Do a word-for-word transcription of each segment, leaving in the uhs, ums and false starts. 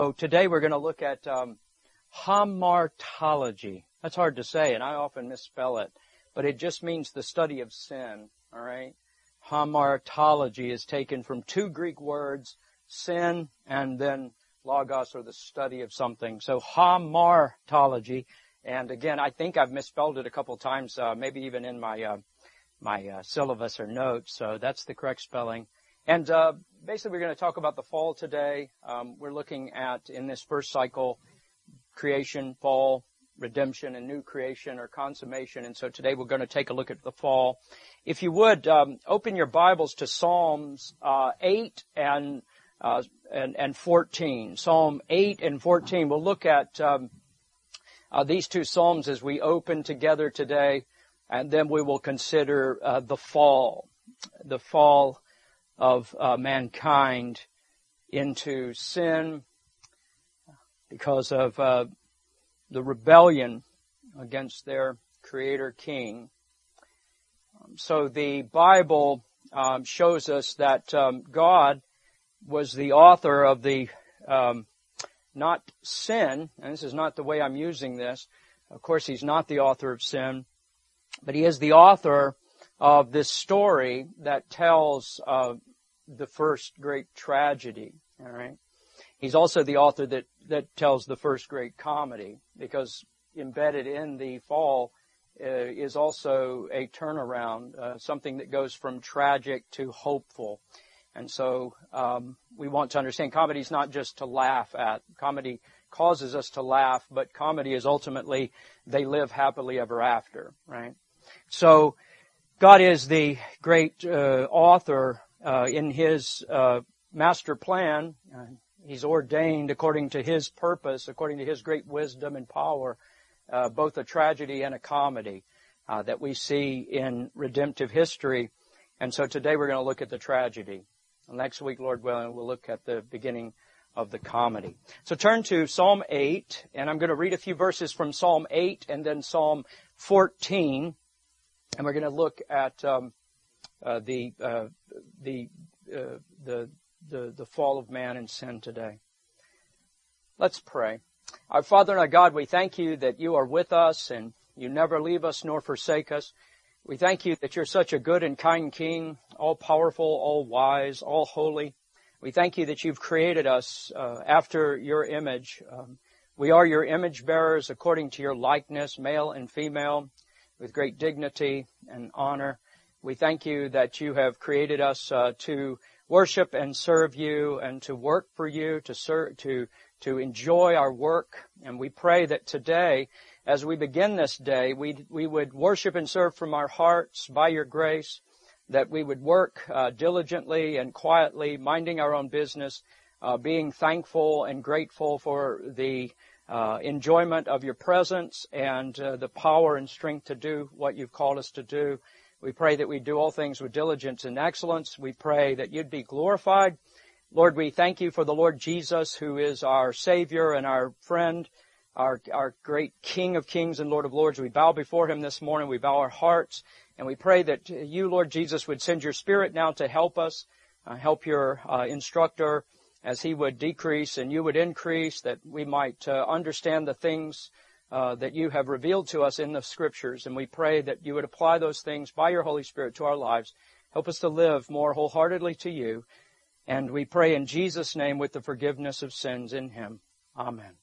So today we're going to look at um, hamartology. That's hard to say, and I often misspell it, but it just means the study of sin. All right, hamartology is taken from two Greek words, sin and then logos, or the study of something. So hamartology, and again, I think I've misspelled it a couple times, uh, maybe even in my uh, my uh, syllabus or notes. So that's the correct spelling. And uh, basically, we're going to talk about the fall today. Um, we're looking at, in this first cycle, creation, fall, redemption, and new creation or consummation. And so today we're going to take a look at the fall. If you would, um, open your Bibles to Psalms uh, eight and, uh, and and fourteen. Psalm eight and fourteen. We'll look at um, uh, these two psalms as we open together today, and then we will consider uh, the fall, the fall of uh, mankind into sin because of uh, the rebellion against their Creator King. Um, so the Bible um, shows us that um, God was the author of the, um, not sin, and this is not the way I'm using this. Of course, He's not the author of sin, but He is the author of this story that tells uh, the first great tragedy. All right. He's also the author that, that tells the first great comedy, because embedded in the fall uh, is also a turnaround, uh, something that goes from tragic to hopeful. And so um, we want to understand comedy is not just to laugh at. Comedy causes us to laugh, but comedy is ultimately they live happily ever after, right? So God is the great uh, author uh, in His uh, master plan. Uh, He's ordained according to His purpose, according to His great wisdom and power, uh, both a tragedy and a comedy uh, that we see in redemptive history. And so today we're going to look at the tragedy. And next week, Lord willing, we'll look at the beginning of the comedy. So turn to Psalm eight, and I'm going to read a few verses from Psalm eight and then Psalm fourteen. And we're going to look at um, uh, the uh, the uh, the The, the fall of man and sin today. Let's pray. Our Father and our God, we thank You that You are with us and You never leave us nor forsake us. We thank You that You're such a good and kind King, all powerful, all wise, all holy. We thank You that You've created us uh, after Your image. Um, we are Your image bearers according to Your likeness, male and female, with great dignity and honor. We thank You that You have created us uh, to worship and serve You and to work for You, to serve, to, to enjoy our work. And we pray that today, as we begin this day, we, we would worship and serve from our hearts by Your grace, that we would work uh, diligently and quietly, minding our own business, uh, being thankful and grateful for the uh, enjoyment of Your presence and uh, the power and strength to do what You've called us to do. We pray that we do all things with diligence and excellence. We pray that You'd be glorified. Lord, we thank You for the Lord Jesus, who is our Savior and our friend, our, our great King of kings and Lord of lords. We bow before Him this morning. We bow our hearts, and we pray that You, Lord Jesus, would send Your Spirit now to help us, uh, help Your uh, instructor as he would decrease and You would increase, that we might uh, understand the things Uh, that You have revealed to us in the Scriptures. And we pray that You would apply those things by Your Holy Spirit to our lives. Help us to live more wholeheartedly to You. And we pray in Jesus' name with the forgiveness of sins in Him. Amen.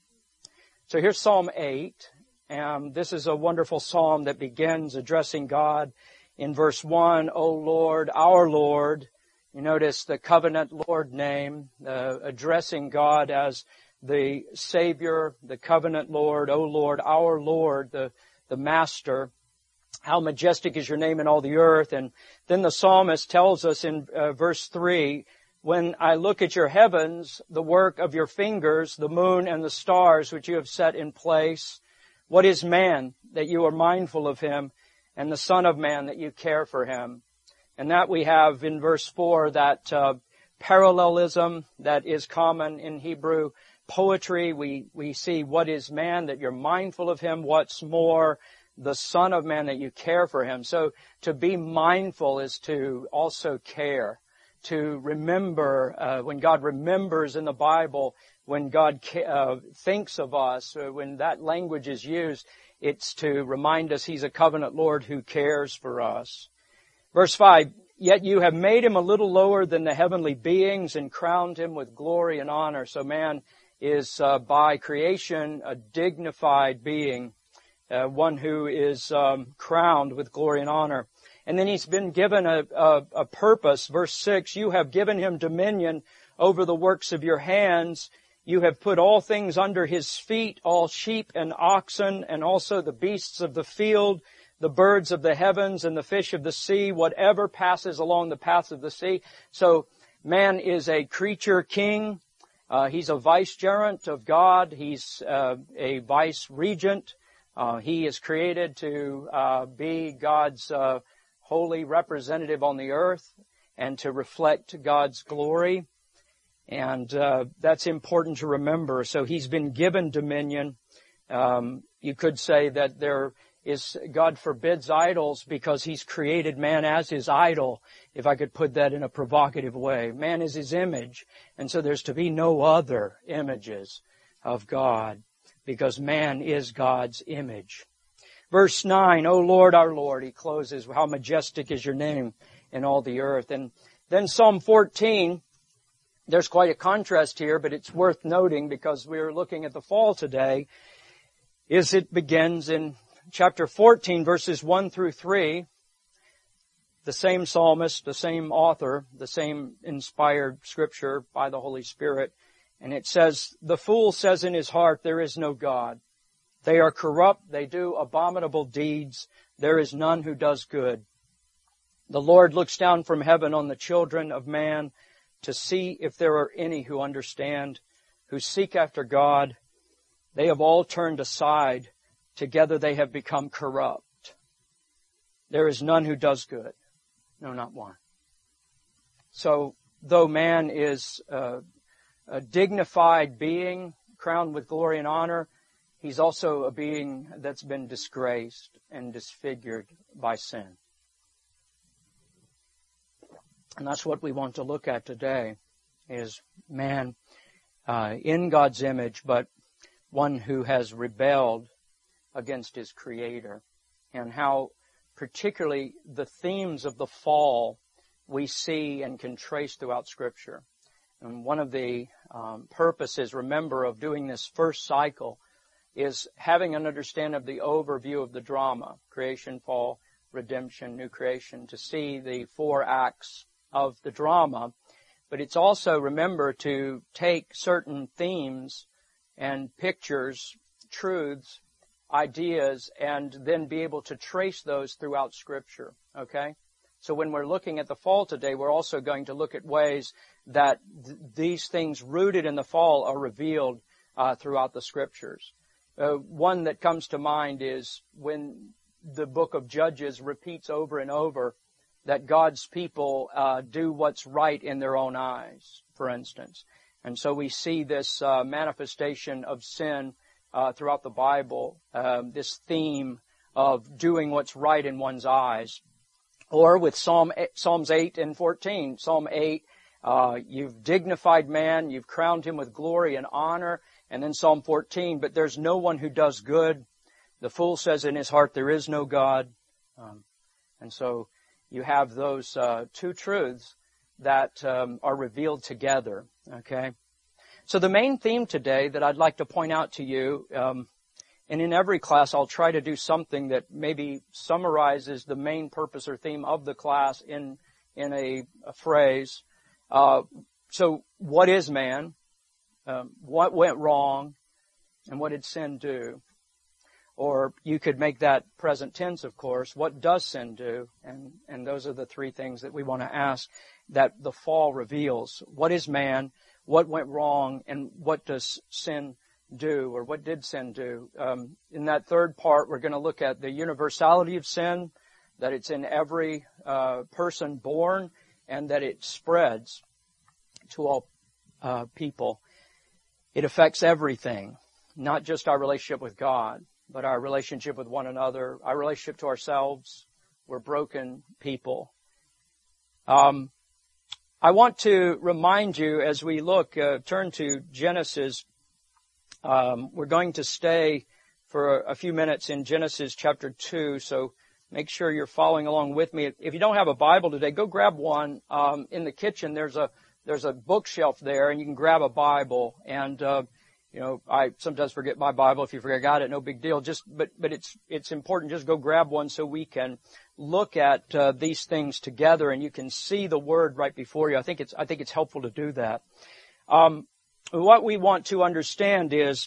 So here's Psalm eight. And this is a wonderful psalm that begins addressing God in verse one, O Lord, our Lord. You notice the covenant Lord name, uh, addressing God as the Savior, the covenant Lord, O Lord, our Lord, the, the Master. How majestic is Your name in all the earth. And then the psalmist tells us in uh, verse three, when I look at Your heavens, the work of Your fingers, the moon and the stars which You have set in place, what is man that You are mindful of him, and the son of man that You care for him? And that we have in verse four, that uh, parallelism that is common in Hebrew poetry. We, we see what is man, that You're mindful of him. What's more, the Son of Man, that You care for him. So to be mindful is to also care, to remember. Uh, when God remembers in the Bible, when God uh, thinks of us, uh, when that language is used, it's to remind us He's a covenant Lord who cares for us. Verse five, yet you have made Him a little lower than the heavenly beings and crowned Him with glory and honor. So man is uh, by creation a dignified being, uh, one who is um, crowned with glory and honor. And then He's been given a, a, a purpose. Verse six, you have given Him dominion over the works of your hands. You have put all things under His feet, all sheep and oxen, and also the beasts of the field, the birds of the heavens and the fish of the sea, whatever passes along the paths of the sea. So man is a creature king. Uh, he's a vicegerent of God. He's uh, a vice regent. Uh, he is created to uh, be God's uh, holy representative on the earth and to reflect God's glory. And uh, that's important to remember. So He's been given dominion. Um, you could say that there is, God forbids idols because He's created man as His idol, if I could put that in a provocative way. Man is His image, and so there's to be no other images of God because man is God's image. Verse nine, O Lord, our Lord, He closes, how majestic is your name in all the earth. And then Psalm fourteen, there's quite a contrast here, but it's worth noting because we're looking at the fall today, is it begins in chapter fourteen, verses one through three. The same psalmist, the same author, the same inspired scripture by the Holy Spirit. And it says, the fool says in his heart, there is no God. They are corrupt. They do abominable deeds. There is none who does good. The Lord looks down from heaven on the children of man to see if there are any who understand, who seek after God. They have all turned aside. Together they have become corrupt. There is none who does good. No, not one. So, though man is uh, a dignified being, crowned with glory and honor, he's also a being that's been disgraced and disfigured by sin. And that's what we want to look at today, is man uh, in God's image, but one who has rebelled against his Creator, and how particularly the themes of the fall we see and can trace throughout Scripture. And one of the um, purposes, remember, of doing this first cycle is having an understanding of the overview of the drama, creation, fall, redemption, new creation, to see the four acts of the drama. But it's also, remember, to take certain themes and pictures, truths, ideas, and then be able to trace those throughout Scripture, okay? So when we're looking at the fall today, we're also going to look at ways that th- these things rooted in the fall are revealed uh, throughout the Scriptures. Uh, one that comes to mind is when the book of Judges repeats over and over that God's people uh, do what's right in their own eyes, for instance. And so we see this uh, manifestation of sin uh, throughout the Bible, uh, this theme of doing what's right in one's eyes. Or with Psalm Psalms eight and fourteen. Psalm eight, uh, you've dignified man, you've crowned him with glory and honor. And then Psalm fourteen, but there's no one who does good. The fool says in his heart, there is no God. Um, and so you have those uh, two truths that um, are revealed together, okay? So the main theme today that I'd like to point out to you, um, and in every class I'll try to do something that maybe summarizes the main purpose or theme of the class in in a, a phrase. Uh, so what is man? Um, what went wrong? And what did sin do? Or you could make that present tense, of course. What does sin do? And, and those are the three things that we want to ask that the fall reveals. What is man? What went wrong? And what does sin do? Or what did sin do? Um, in that third part, we're going to look at the universality of sin, that it's in every uh, person born, and that it spreads to all uh, people. It affects everything, not just our relationship with God, but our relationship with one another, our relationship to ourselves. We're broken people. Um, I want to remind you as we look, uh, turn to Genesis. Um, we're going to stay for a, a few minutes in Genesis chapter two, so make sure you're following along with me. If you don't have a Bible today, go grab one. Um, in the kitchen, there's a there's a bookshelf there, and you can grab a Bible. And uh, you know, I sometimes forget my Bible. If you forgot it, no big deal. Just but but it's it's important. Just go grab one so we can look at uh, these things together, and you can see the Word right before you. I think it's I think it's helpful to do that. Um, what we want to understand is,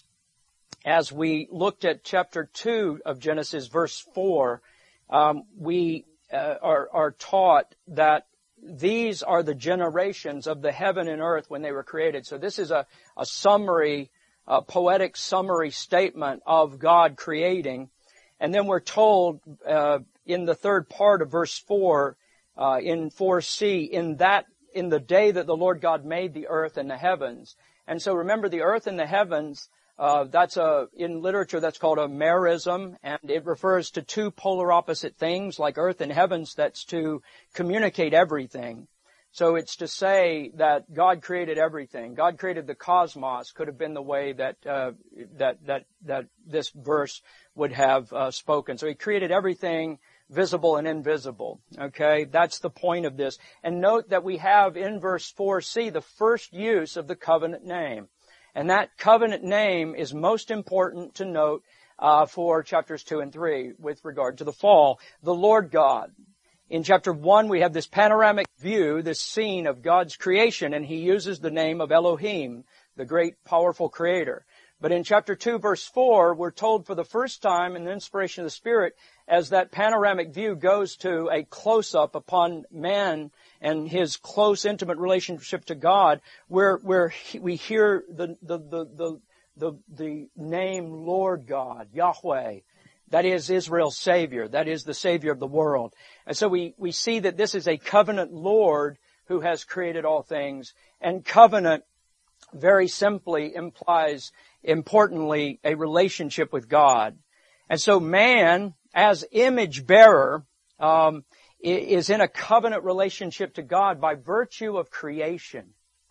as we looked at chapter two of Genesis, verse four, um, we uh, are, are taught that these are the generations of the heaven and earth when they were created. So this is a, a summary, a poetic summary statement of God creating. And then we're told uh, in the third part of verse four, uh, in four C, in that in the day that the Lord God made the earth and the heavens. And so remember, the earth and the heavens, uh, that's a, in literature that's called a merism, and it refers to two polar opposite things like earth and heavens. That's to communicate everything. So it's to say that God created everything. God created the cosmos could have been the way that, uh, that, that, that this verse would have, uh, spoken. So He created everything, visible and invisible. Okay, that's the point of this. And note that we have in verse four C the first use of the covenant name. And that covenant name is most important to note uh, for chapters two and three with regard to the fall. The Lord God. In chapter one, we have this panoramic view, this scene of God's creation, and He uses the name of Elohim, the great, powerful Creator. But in chapter two, verse four, we're told for the first time in the inspiration of the Spirit, as that panoramic view goes to a close-up upon man and his close, intimate relationship to God, where where we hear the the the the the, the name Lord God, Yahweh. That is Israel's Savior. That is the Savior of the world. And so we, we see that this is a covenant Lord who has created all things. And covenant, very simply, implies, importantly, a relationship with God. And so man, as image bearer, um, is in a covenant relationship to God by virtue of creation.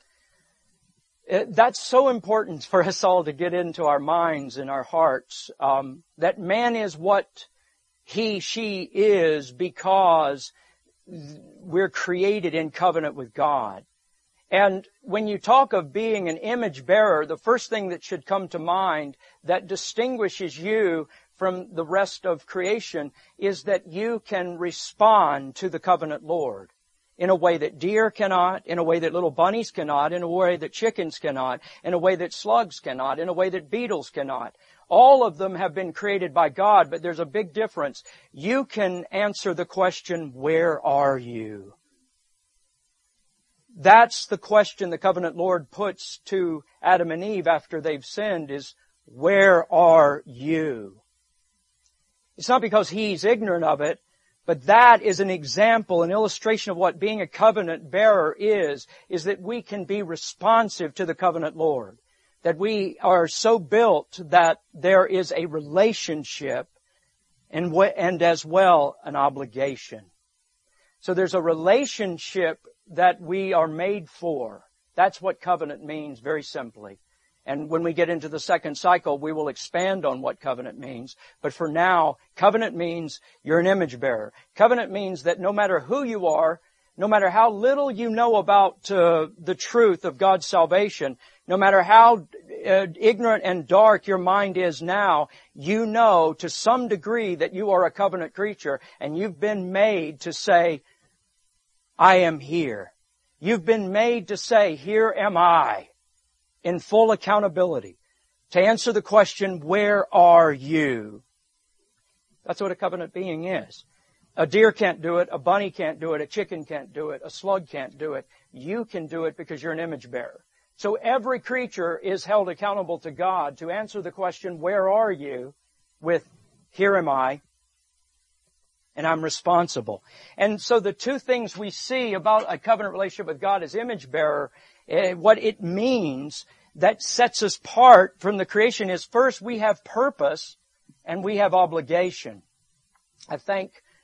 That's so important for us all to get into our minds and our hearts, um, that man is what he, she is because we're created in covenant with God. And when you talk of being an image bearer, the first thing that should come to mind that distinguishes you from the rest of creation is that you can respond to the covenant Lord in a way that deer cannot, in a way that little bunnies cannot, in a way that chickens cannot, in a way that slugs cannot, in a way that beetles cannot. All of them have been created by God, but there's a big difference. You can answer the question, where are you? That's the question the covenant Lord puts to Adam and Eve after they've sinned is, where are you? It's not because He's ignorant of it, but that is an example, an illustration of what being a covenant bearer is, is that we can be responsive to the covenant Lord. That we are so built that there is a relationship and, and as well an obligation. So there's a relationship that we are made for. That's what covenant means, very simply. And when we get into the second cycle, we will expand on what covenant means. But for now, covenant means you're an image bearer. Covenant means that no matter who you are, no matter how little you know about uh, the truth of God's salvation, no matter how uh, ignorant and dark your mind is now, you know to some degree that you are a covenant creature, and you've been made to say, I am here. You've been made to say, here am I, in full accountability, to answer the question, where are you? That's what a covenant being is. A deer can't do it, a bunny can't do it, a chicken can't do it, a slug can't do it. You can do it because you're an image bearer. So every creature is held accountable to God to answer the question, where are you? With, here am I, and I'm responsible. And so the two things we see about a covenant relationship with God as image bearer, uh, what it means that sets us apart from the creation is, first, we have purpose and we have obligation. I thank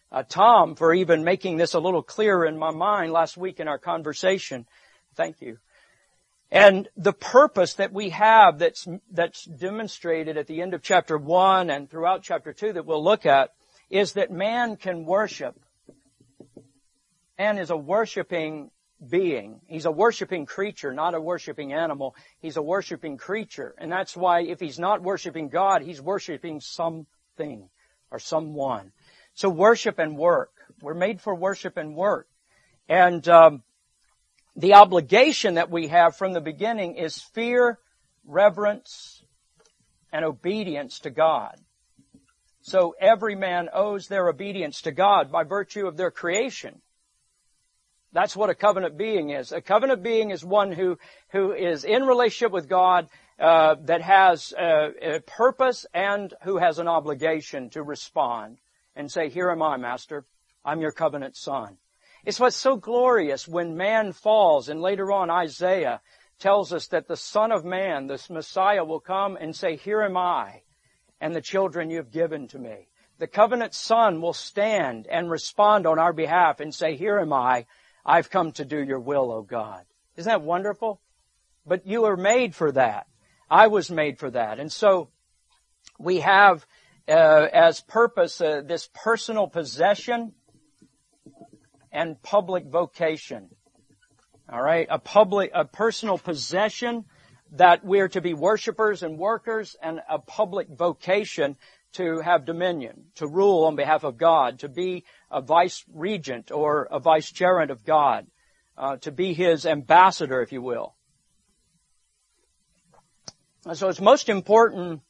uh, Tom for even making this a little clearer in my mind last week in our conversation. Thank you. And the purpose that we have that's, that's demonstrated at the end of chapter one and throughout chapter two that we'll look at is that man can worship. Man is a worshiping being. He's a worshiping creature, not a worshiping animal. He's a worshiping creature. And that's why if he's not worshiping God, he's worshiping something or someone. So worship and work. We're made for worship and work. And, um, the obligation that we have from the beginning is fear, reverence, and obedience to God. So every man owes their obedience to God by virtue of their creation. That's what a covenant being is. A covenant being is one who, who is in relationship with God, uh, that has a, a purpose and who has an obligation to respond and say, here am I, Master. I'm your covenant son. It's what's so glorious when man falls, and later on Isaiah tells us that the Son of Man, this Messiah, will come and say, here am I, and the children you have given to me. The covenant son will stand and respond on our behalf and say, here am I, I've come to do your will, O God. Isn't that wonderful? But you are made for that. I was made for that. And so we have uh, as purpose uh, this personal possession and public vocation. All right, a public, a personal possession that we're to be worshipers and workers, and a public vocation to have dominion, to rule on behalf of God, to be a vice regent or a vicegerent of God, uh, to be His ambassador, if you will. And so it's most important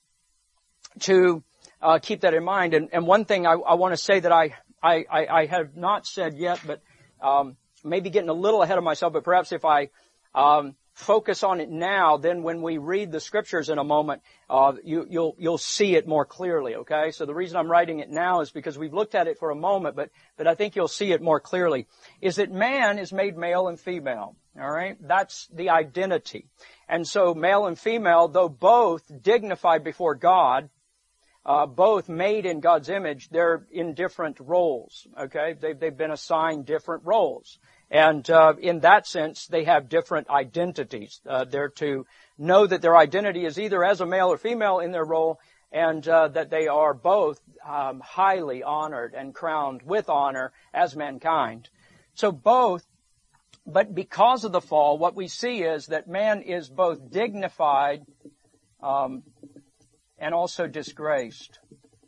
to uh, keep that in mind. And, and one thing I, I want to say that I I, I, I have not said yet, but um, maybe getting a little ahead of myself, but perhaps if I um, focus on it now, then when we read the scriptures in a moment, uh, you, you'll, you'll see it more clearly, okay? So the reason I'm writing it now is because we've looked at it for a moment, but, but I think you'll see it more clearly, is that man is made male and female, all right? That's the identity. And so male and female, though both dignified before God, Uh, both made in God's image, they're in different roles, okay? They've, they've been assigned different roles. And uh, in that sense, they have different identities. Uh, they're to know that their identity is either as a male or female in their role, and uh, that they are both um, highly honored and crowned with honor as mankind. So both, but because of the fall, what we see is that man is both dignified um and also disgraced.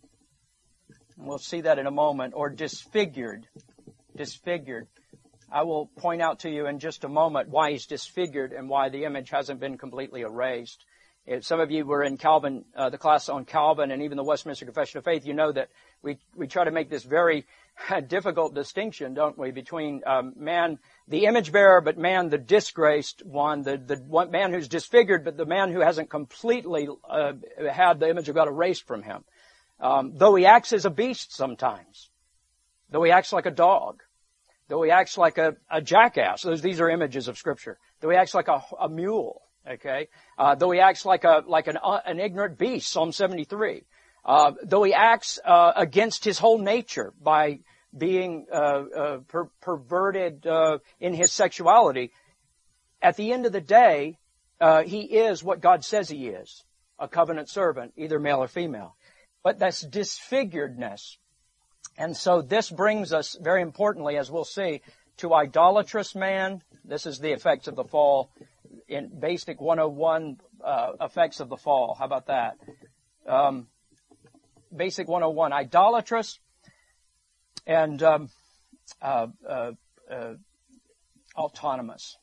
And we'll see that in a moment. Or disfigured. Disfigured. I will point out to you in just a moment why he's disfigured and why the image hasn't been completely erased. If some of you were in Calvin, uh, the class on Calvin and even the Westminster Confession of Faith, you know that we, we try to make this very difficult distinction, don't we, between um, man, the image bearer, but man, the disgraced one, the, the one, man who's disfigured, but the man who hasn't completely uh, had the image of God erased from him. Um, though he acts as a beast sometimes, though he acts like a dog, though he acts like a, a jackass, those, these are images of Scripture, though he acts like a, a mule, okay, uh, though he acts like a like an, uh, an ignorant beast, Psalm seventy-three, uh, though he acts uh, against his whole nature by being uh, uh, per- perverted uh, in his sexuality, at the end of the day, uh, he is what God says he is, a covenant servant, either male or female. But that's disfiguredness. And so this brings us, very importantly, as we'll see, to idolatrous man. This is the effects of the fall in basic one oh one uh, effects of the fall. How about that? Um, basic one oh one, idolatrous and um, uh, uh, uh, autonomous.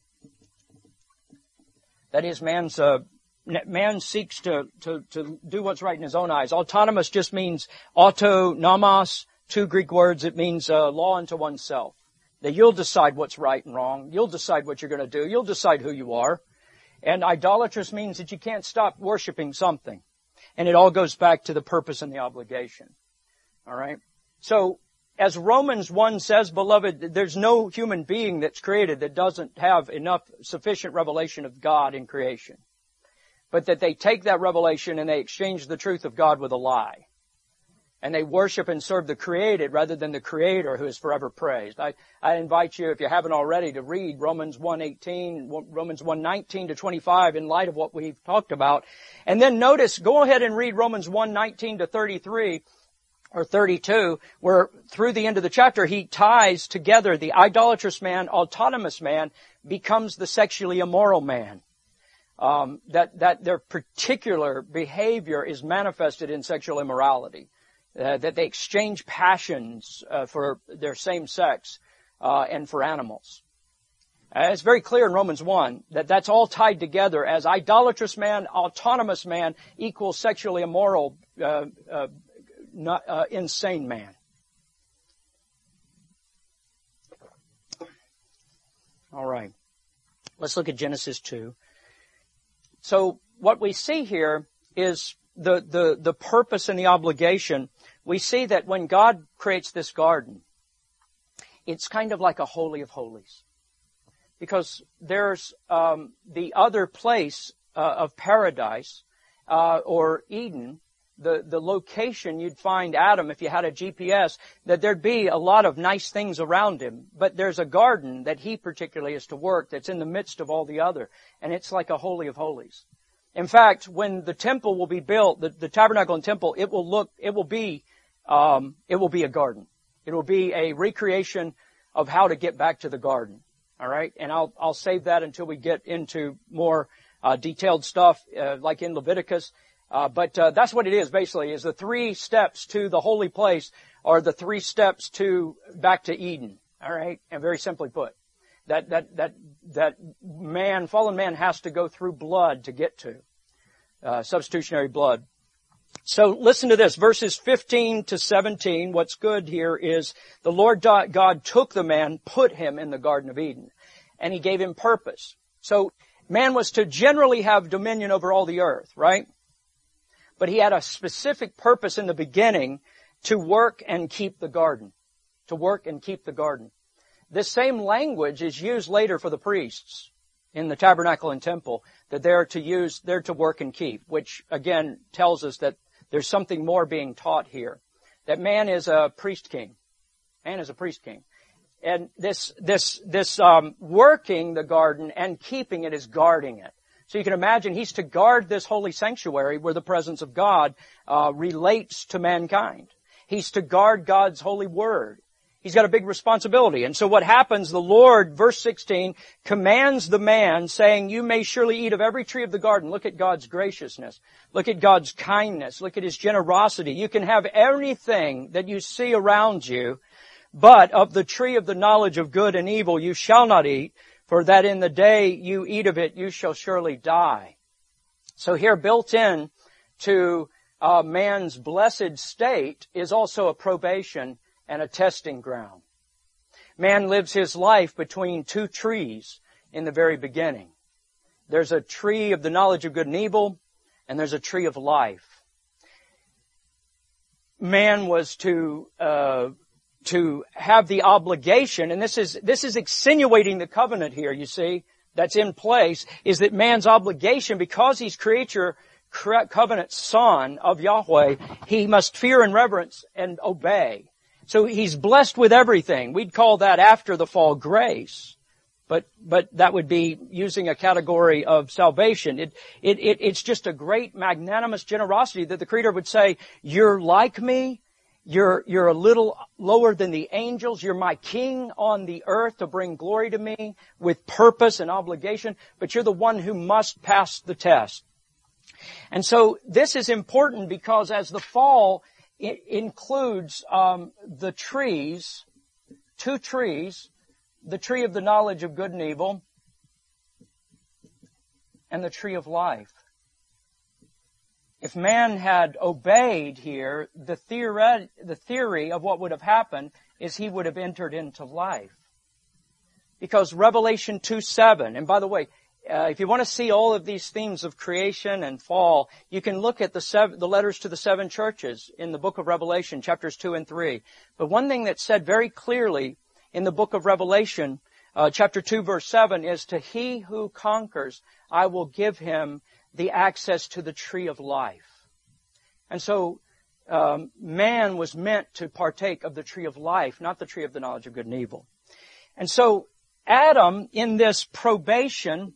That is, man's uh, man seeks to, to to do what's right in his own eyes. Autonomous just means autonomos, two Greek words. It means uh, law unto oneself. That you'll decide what's right and wrong. You'll decide what you're going to do. You'll decide who you are. And idolatrous means that you can't stop worshiping something. And it all goes back to the purpose and the obligation. All right? So, as Romans one says, beloved, there's no human being that's created that doesn't have enough sufficient revelation of God in creation. But that they take that revelation and they exchange the truth of God with a lie. And they worship and serve the created rather than the Creator who is forever praised. I, I invite you, if you haven't already, to read Romans one eighteen, Romans one nineteen to twenty-five in light of what we've talked about. And then notice, go ahead and read Romans one nineteen to thirty-three or thirty-two, where through the end of the chapter he ties together the idolatrous man, autonomous man, becomes the sexually immoral man. Um, that, that their particular behavior is manifested in sexual immorality. Uh, that they exchange passions uh, for their same sex uh, and for animals. Uh, it's very clear in Romans one that that's all tied together as idolatrous man, autonomous man equals sexually immoral, uh, uh, not, uh, insane man. All right. Let's look at Genesis two. So what we see here is the, the, the purpose and the obligation. We see that when God creates this garden, it's kind of like a holy of holies. Because there's um, the other place uh, of paradise, uh, or Eden, the, the location you'd find Adam if you had a G P S, that there'd be a lot of nice things around him. But there's a garden that he particularly is to work that's in the midst of all the other. And it's like a holy of holies. In fact, when the temple will be built, the, the tabernacle and temple, it will look, it will be, um, it will be a garden. It will be a recreation of how to get back to the garden. All right, and I'll I'll save that until we get into more uh, detailed stuff, uh, like in Leviticus. Uh, but uh, that's what it is basically. Is the three steps to the holy place are the three steps to back to Eden. All right, and very simply put, that that that that man, fallen man, has to go through blood to get to uh, substitutionary blood. So listen to this, verses fifteen to seventeen. What's good here is the Lord God took the man, put him in the Garden of Eden, and He gave him purpose. So man was to generally have dominion over all the earth, right? But he had a specific purpose in the beginning to work and keep the garden. To work and keep the garden. This same language is used later for the priests in the tabernacle and temple, that they're to use, they're to work and keep, which again tells us that there's something more being taught here. That man is a priest king. Man is a priest king. And this, this, this, um, working the garden and keeping it is guarding it. So you can imagine he's to guard this holy sanctuary where the presence of God, uh, relates to mankind. He's to guard God's holy word. He's got a big responsibility. And so what happens, the Lord, verse sixteen, commands the man, saying, you may surely eat of every tree of the garden. Look at God's graciousness. Look at God's kindness. Look at His generosity. You can have anything that you see around you, but of the tree of the knowledge of good and evil you shall not eat, for that in the day you eat of it you shall surely die. So here built in to uh, man's blessed state is also a probation and a testing ground. Man lives his life between two trees in the very beginning. There's a tree of the knowledge of good and evil, and there's a tree of life. Man was to uh, to have the obligation, and this is this is extenuating the covenant here, you see, that's in place, is that man's obligation, because he's creature covenant son of Yahweh, he must fear and reverence and obey. So he's blessed with everything. We'd call that after the fall grace. But, but that would be using a category of salvation. It, it, it, it's just a great magnanimous generosity that the Creator would say, you're like me. You're, you're a little lower than the angels. You're my king on the earth to bring glory to me with purpose and obligation. But you're the one who must pass the test. And so this is important because as the fall it includes um, the trees, two trees, the tree of the knowledge of good and evil, and the tree of life. If man had obeyed here, the theory, the theory of what would have happened is he would have entered into life. Because Revelation two seven, and by the way, Uh, if you want to see all of these themes of creation and fall, you can look at the, seven, the letters to the seven churches in the book of Revelation, chapters two and three. But one thing that's said very clearly in the book of Revelation, uh, chapter two, verse seven, is to he who conquers, I will give him the access to the tree of life. And so um, man was meant to partake of the tree of life, not the tree of the knowledge of good and evil. And so Adam, in this probation,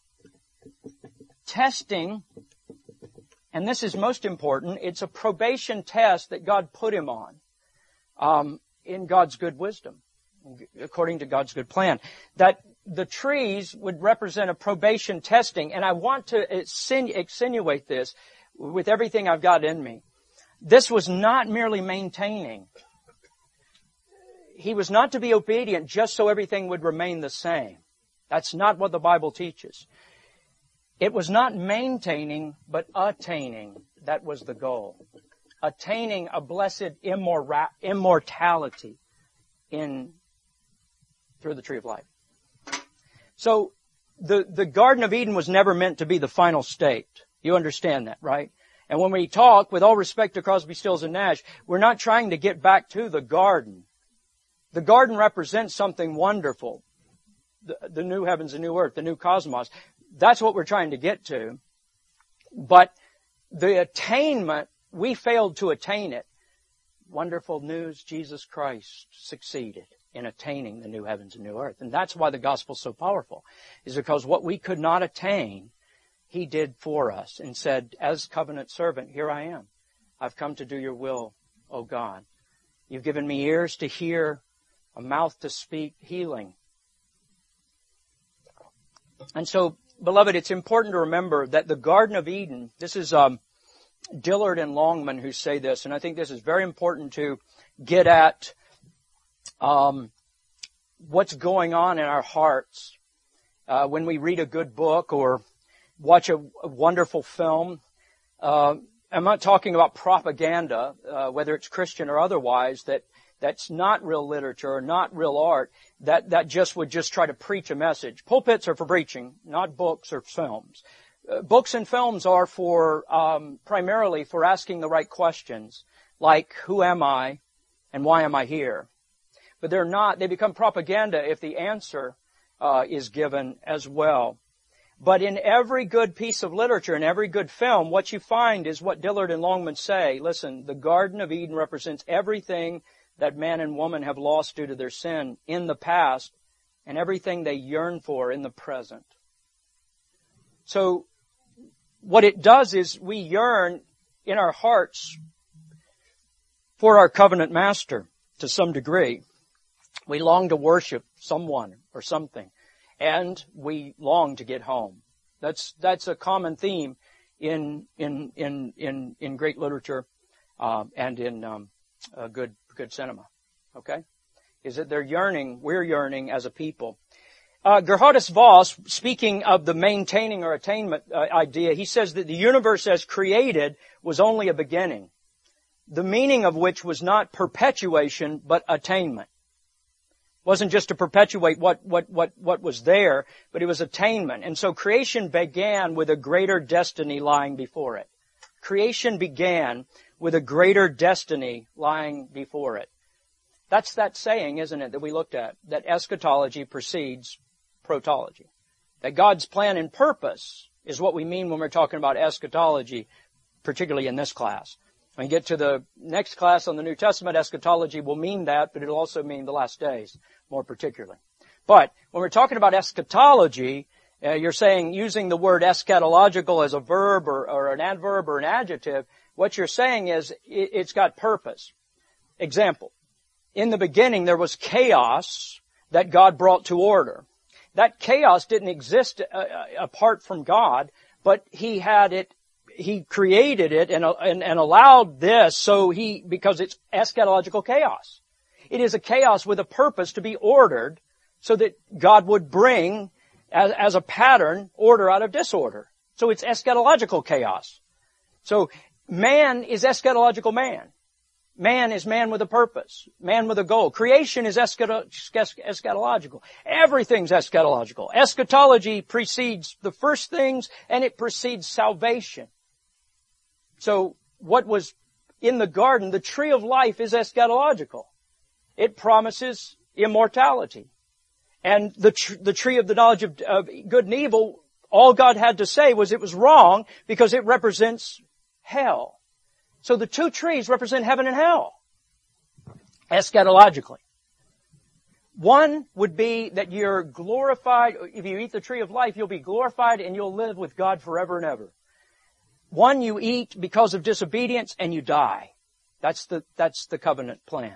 testing, and this is most important, it's a probation test that God put him on um, in God's good wisdom, according to God's good plan. That the trees would represent a probation testing, and I want to extenuate this with everything I've got in me. This was not merely maintaining. He was not to be obedient just so everything would remain the same. That's not what the Bible teaches. It was not maintaining, but attaining. That was the goal. Attaining a blessed immora- immortality in through the tree of life. So the, the Garden of Eden was never meant to be the final state. You understand that, right? And when we talk, with all respect to Crosby, Stills, and Nash, we're not trying to get back to the garden. The garden represents something wonderful. The, the new heavens and new earth, the new cosmos. That's what we're trying to get to. But the attainment, we failed to attain it. Wonderful news, Jesus Christ succeeded in attaining the new heavens and new earth. And that's why the gospel's so powerful, is because what we could not attain, He did for us and said, as covenant servant, here I am. I've come to do your will, O God. You've given me ears to hear, a mouth to speak, healing. And so, beloved, it's important to remember that the Garden of Eden, this is um, Dillard and Longman who say this, and I think this is very important to get at um, what's going on in our hearts uh, when we read a good book or watch a, a wonderful film. Uh, I'm not talking about propaganda, uh, whether it's Christian or otherwise, that that's not real literature or not real art, that, that just would just try to preach a message. Pulpits are for preaching, not books or films. Uh, books and films are for, um, primarily for asking the right questions, like, who am I and why am I here? But they're not, they become propaganda if the answer, uh, is given as well. But in every good piece of literature, in every good film, what you find is what Dillard and Longman say. Listen, the Garden of Eden represents everything that man and woman have lost due to their sin in the past and everything they yearn for in the present. So what it does is we yearn in our hearts for our covenant master to some degree. We long to worship someone or something. And we long to get home. That's that's a common theme in in in in, in great literature um, and in um, uh, good good cinema. Okay, is that they're yearning? We're yearning as a people. Uh, Gerhardus Voss, speaking of the maintaining or attainment uh, idea, he says that the universe as created was only a beginning, the meaning of which was not perpetuation but attainment. Wasn't just to perpetuate what, what, what, what was there, but it was attainment. And so creation began with a greater destiny lying before it. Creation began with a greater destiny lying before it. That's that saying, isn't it, that we looked at, that eschatology precedes protology. That God's plan and purpose is what we mean when we're talking about eschatology, particularly in this class. When we get to the next class on the New Testament, eschatology will mean that, but it'll also mean the last days, more particularly. But when we're talking about eschatology, uh, you're saying using the word eschatological as a verb or, or an adverb or an adjective, what you're saying is it, it's got purpose. Example, in the beginning there was chaos that God brought to order. That chaos didn't exist uh, apart from God, but He had it He created it and, and, and allowed this so he, because it's eschatological chaos. It is a chaos with a purpose to be ordered so that God would bring, as, as a pattern, order out of disorder. So it's eschatological chaos. So man is eschatological man. Man is man with a purpose. Man with a goal. Creation is eschatological. Everything's eschatological. Eschatology precedes the first things and it precedes salvation. So what was in the garden, the tree of life is eschatological. It promises immortality. And the tr- the tree of the knowledge of, of good and evil, all God had to say was it was wrong because it represents hell. So the two trees represent heaven and hell, eschatologically. One would be that you're glorified. If you eat the tree of life, you'll be glorified and you'll live with God forever and ever. One you eat because of disobedience and you die. That's the, that's the covenant plan.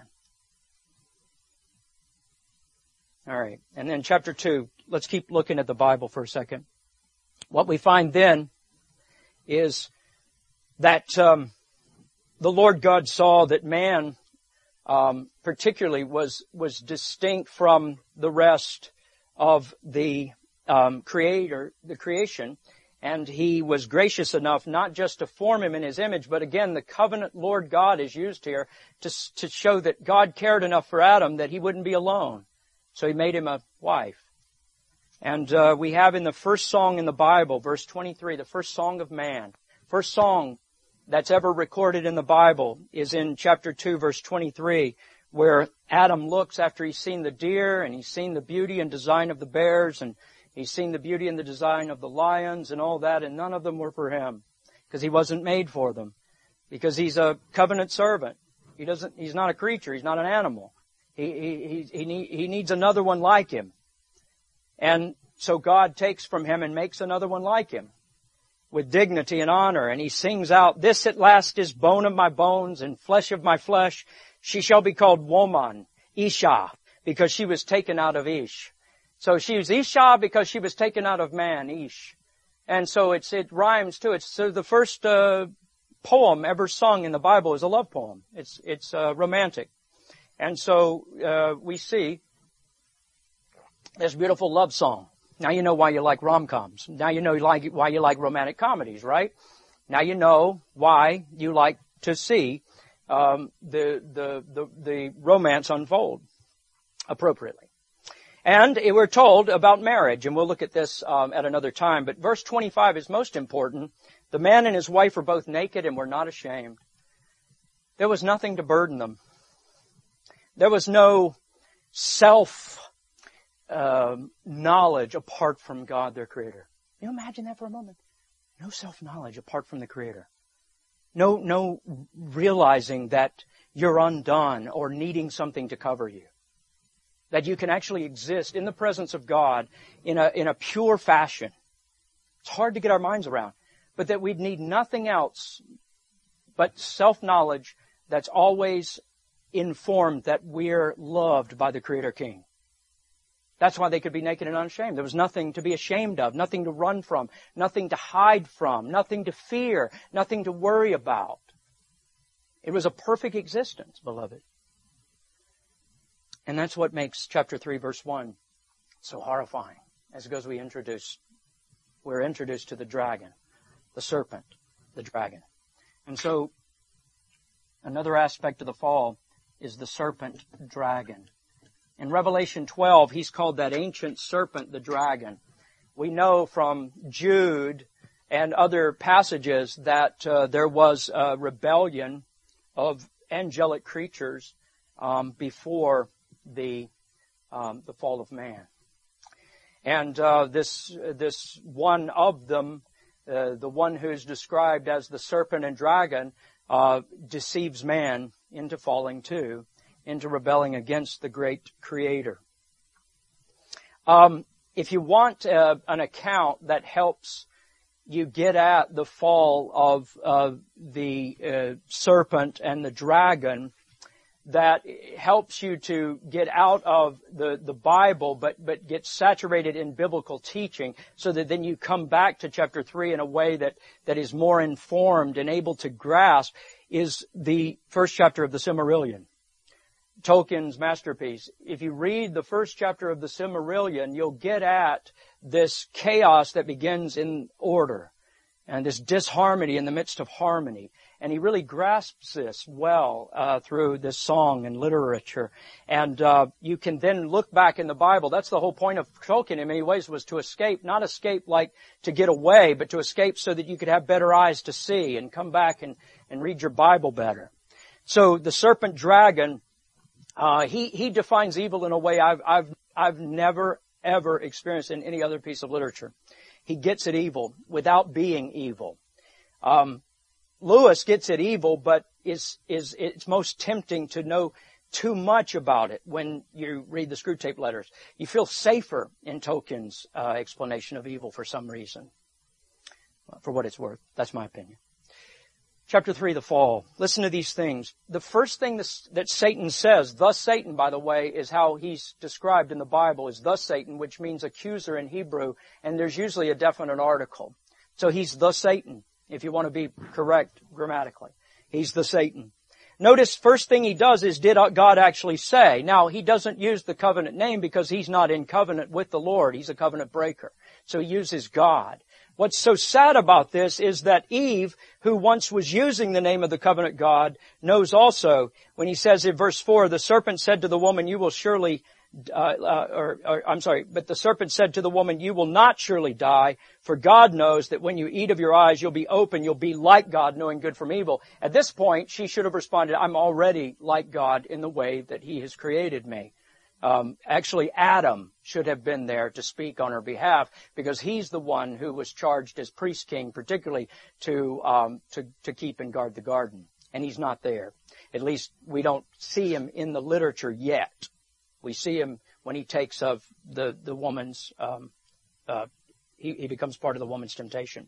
All right. And then chapter two, let's keep looking at the Bible for a second. What we find then is that um, the Lord God saw that man um, particularly was was distinct from the rest of the um, creator, the creation, and He was gracious enough not just to form him in His image, but again, the covenant Lord God is used here to to show that God cared enough for Adam that he wouldn't be alone. So He made him a wife. And uh, we have in the first song in the Bible, verse twenty-three, the first song of man. First song that's ever recorded in the Bible is in chapter two, verse twenty-three, where Adam looks after he's seen the deer and he's seen the beauty and design of the bears and he's seen the beauty and the design of the lions and all that, and none of them were for him because he wasn't made for them, because he's a covenant servant. He doesn't. He's not a creature. He's not an animal. He he he he, he needs another one like him. And so God takes from him and makes another one like him with dignity and honor. And He sings out, "This at last is bone of my bones and flesh of my flesh. She shall be called woman, Isha, because she was taken out of Ish." So she was Isha because she was taken out of man, Ish. And so it's, it rhymes too. It's so the first uh, poem ever sung in the Bible is a love poem. It's, it's uh, romantic. And so uh, we see this beautiful love song. Now you know why you like rom-coms. Now you know like why you like romantic comedies, right? Now you know why you like to see um, the, the the the romance unfold appropriately. And we're told about marriage, and we'll look at this um, at another time. But verse twenty-five is most important. The man and his wife were both naked and were not ashamed. There was nothing to burden them. There was no self Uh, knowledge apart from God, their Creator. Can you imagine that for a moment? No self-knowledge apart from the Creator. No, no realizing that you're undone or needing something to cover you. That you can actually exist in the presence of God in a, in a pure fashion. It's hard to get our minds around. But that we'd need nothing else but self-knowledge that's always informed that we're loved by the Creator King. That's why they could be naked and unashamed. There was nothing to be ashamed of, nothing to run from, nothing to hide from, nothing to fear, nothing to worry about. It was a perfect existence, beloved. And that's what makes chapter three, verse one so horrifying. As it goes, we introduce, we're introduced to the dragon, the serpent, the dragon. And so, another aspect of the fall is the serpent dragon. In Revelation twelve, he's called that ancient serpent the dragon. We know from Jude and other passages that uh, there was a rebellion of angelic creatures um, before the um, the fall of man. And uh, this this one of them, uh, the one who's described as the serpent and dragon, uh, deceives man into falling too, into rebelling against the great Creator. Um, if you want uh, an account that helps you get at the fall of uh, the uh, serpent and the dragon, that helps you to get out of the, the Bible, but, but get saturated in biblical teaching, so that then you come back to chapter three in a way that, that is more informed and able to grasp, is the first chapter of the Silmarillion. Tolkien's masterpiece. If you read the first chapter of the Silmarillion, you'll get at this chaos that begins in order and this disharmony in the midst of harmony. And he really grasps this well uh, through this song and literature. And uh, you can then look back in the Bible. That's the whole point of Tolkien in many ways, was to escape, not escape like to get away, but to escape so that you could have better eyes to see and come back and, and read your Bible better. So the serpent dragon, Uh, he, he defines evil in a way I've, I've, I've never, ever experienced in any other piece of literature. He gets at evil without being evil. Um, Lewis gets at evil, but is, is, it's most tempting to know too much about it when you read the Screwtape Letters. You feel safer in Tolkien's uh, explanation of evil for some reason. For what it's worth. That's my opinion. Chapter three, the fall. Listen to these things. The first thing this, that Satan says, thus Satan, by the way, is how he's described in the Bible, is thus Satan, which means accuser in Hebrew, and there's usually a definite article. So he's the Satan, if you want to be correct grammatically. He's the Satan. Notice, first thing he does is, did God actually say? Now, he doesn't use the covenant name because he's not in covenant with the Lord. He's a covenant breaker. So he uses God. What's so sad about this is that Eve, who once was using the name of the covenant God, knows also, when he says in verse four, the serpent said to the woman, you will surely, uh, uh, or, or, I'm sorry, but the serpent said to the woman, you will not surely die, for God knows that when you eat of your eyes, you'll be open, you'll be like God, knowing good from evil. At this point, she should have responded, I'm already like God in the way that He has created me. Um, actually, Adam should have been there to speak on her behalf because he's the one who was charged as priest king, particularly to um, to to keep and guard the garden, and he's not there. At least we don't see him in the literature yet. We see him when he takes of the the woman's. Um, uh, he, he becomes part of the woman's temptation.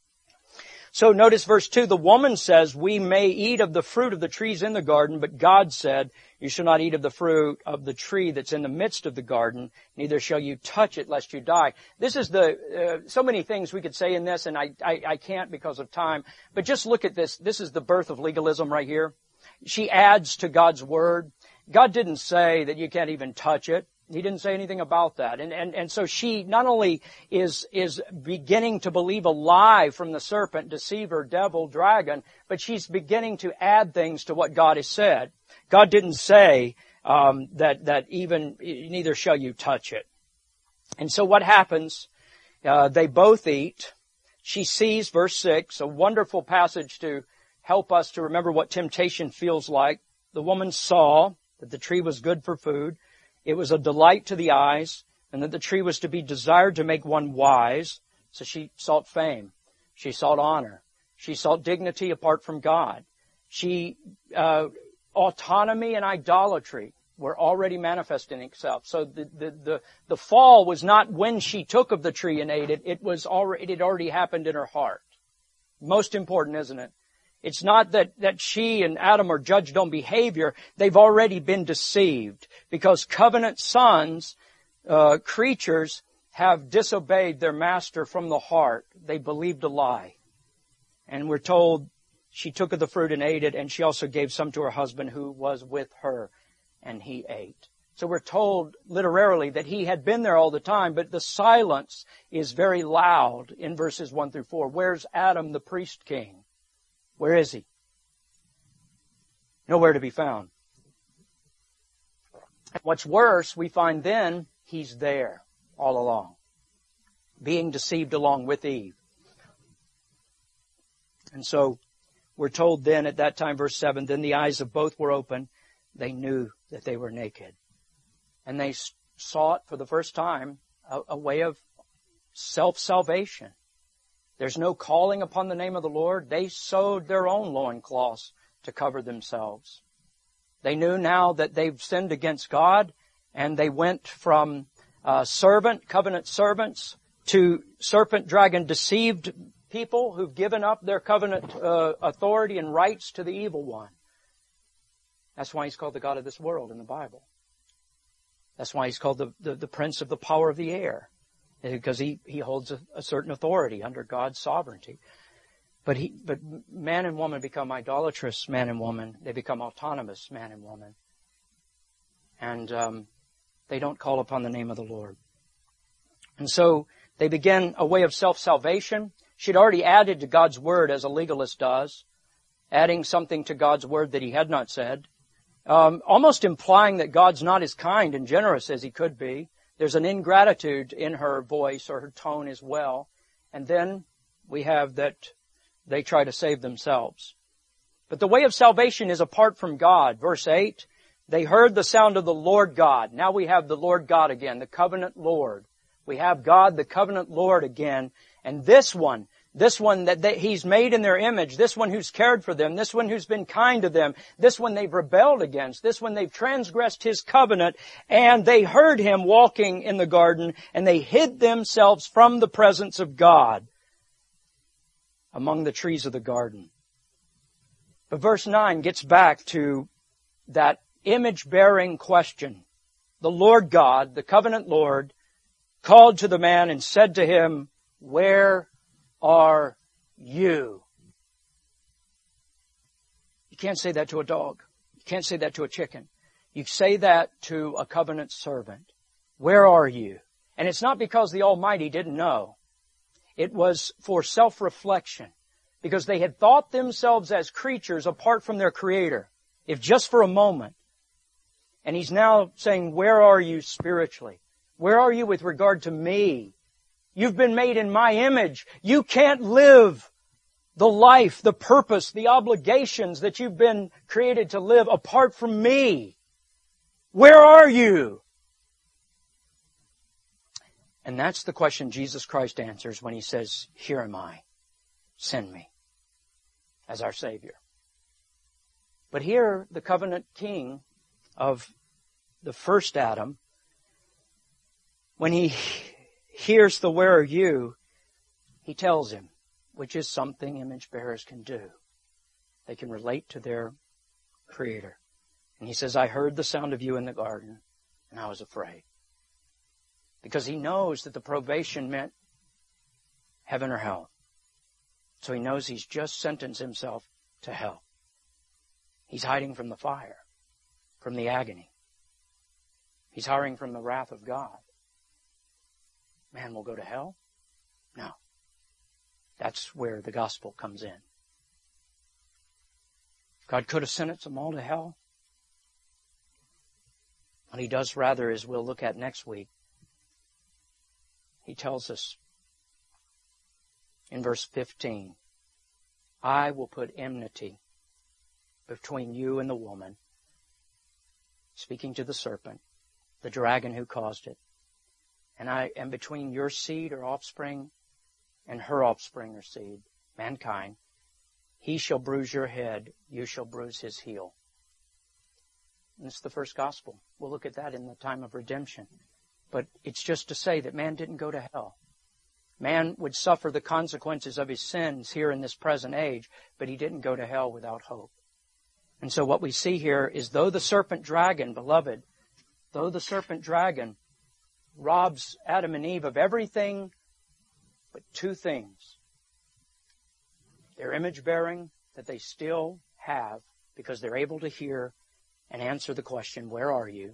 So notice verse two, the woman says, we may eat of the fruit of the trees in the garden, but God said, you shall not eat of the fruit of the tree that's in the midst of the garden, neither shall you touch it lest you die. This is the, uh, so many things we could say in this, and I, I, I can't because of time, but just look at this. This is the birth of legalism right here. She adds to God's word. God didn't say that you can't even touch it. He didn't say anything about that. And, and, and so she not only is, is beginning to believe a lie from the serpent, deceiver, devil, dragon, but she's beginning to add things to what God has said. God didn't say, um, that, that even, neither shall you touch it. And so what happens? Uh, they both eat. She sees, verse six, a wonderful passage to help us to remember what temptation feels like. The woman saw that the tree was good for food. It was a delight to the eyes, and that the tree was to be desired to make one wise. So she sought fame. She sought honor. She sought dignity apart from God. She, uh, autonomy and idolatry were already manifesting itself. So the, the, the, the fall was not when she took of the tree and ate it. It was already, it had already happened in her heart. Most important, isn't it? It's not that, that she and Adam are judged on behavior. They've already been deceived because covenant sons, uh, creatures have disobeyed their master from the heart. They believed a lie. And we're told she took of the fruit and ate it, and she also gave some to her husband who was with her, and he ate. So we're told literally that he had been there all the time, but the silence is very loud in verses one through four. Where's Adam, the priest king? Where is he? Nowhere to be found. What's worse, we find then he's there all along, being deceived along with Eve. And so we're told then at that time, verse seven, then the eyes of both were open. They knew that they were naked. And they sought for the first time a, a way of self-salvation. There's no calling upon the name of the Lord. They sewed their own loincloths to cover themselves. They knew now that they've sinned against God, and they went from uh, servant, covenant servants, to serpent, dragon, deceived people who've given up their covenant uh, authority and rights to the evil one. That's why he's called the God of this world in the Bible. That's why he's called the, the, the prince of the power of the air. Because he, he holds a, a certain authority under God's sovereignty. But he, but man and woman become idolatrous man and woman. They become autonomous man and woman. And, um, they don't call upon the name of the Lord. And so they begin a way of self-salvation. She'd already added to God's word as a legalist does, adding something to God's word that he had not said, um, almost implying that God's not as kind and generous as he could be. There's an ingratitude in her voice or her tone as well. And then we have that they try to save themselves. But the way of salvation is apart from God. Verse eight, they heard the sound of the Lord God. Now we have the Lord God again, the covenant Lord. We have God, the covenant Lord again. And this one this one that they, He's made in their image, this one who's cared for them, this one who's been kind to them, this one they've rebelled against, this one they've transgressed His covenant, and they heard Him walking in the garden, and they hid themselves from the presence of God among the trees of the garden. But verse nine gets back to that image-bearing question. The Lord God, the covenant Lord, called to the man and said to him, "Where are you?" You can't say that to a dog. You can't say that to a chicken. You say that to a covenant servant. Where are you? And it's not because the Almighty didn't know. It was for self-reflection, because they had thought themselves as creatures apart from their Creator, if just for a moment. And He's now saying, where are you spiritually? Where are you with regard to me? You've been made in my image. You can't live the life, the purpose, the obligations that you've been created to live apart from me. Where are you? And that's the question Jesus Christ answers when He says, "Here am I. Send me," as our Savior. But here, the covenant king of the first Adam, when he hears the "where are you," he tells him, which is something image bearers can do. They can relate to their Creator. And he says, "I heard the sound of you in the garden, and I was afraid." Because he knows that the probation meant heaven or hell. So he knows he's just sentenced himself to hell. He's hiding from the fire, from the agony. He's hiding from the wrath of God. Man will go to hell? No. That's where the gospel comes in. God could have sentenced them all to hell. What He does rather, as we'll look at next week, He tells us in verse fifteen, "I will put enmity between you and the woman," speaking to the serpent, the dragon who caused it, "and I am between your seed or offspring and her offspring or seed, mankind. He shall bruise your head, you shall bruise his heel." And it's the first gospel. We'll look at that in the time of redemption. But it's just to say that man didn't go to hell. Man would suffer the consequences of his sins here in this present age, but he didn't go to hell without hope. And so what we see here is, though the serpent dragon, beloved, though the serpent dragon robs Adam and Eve of everything but two things: their image bearing that they still have because they're able to hear and answer the question, "Where are you?"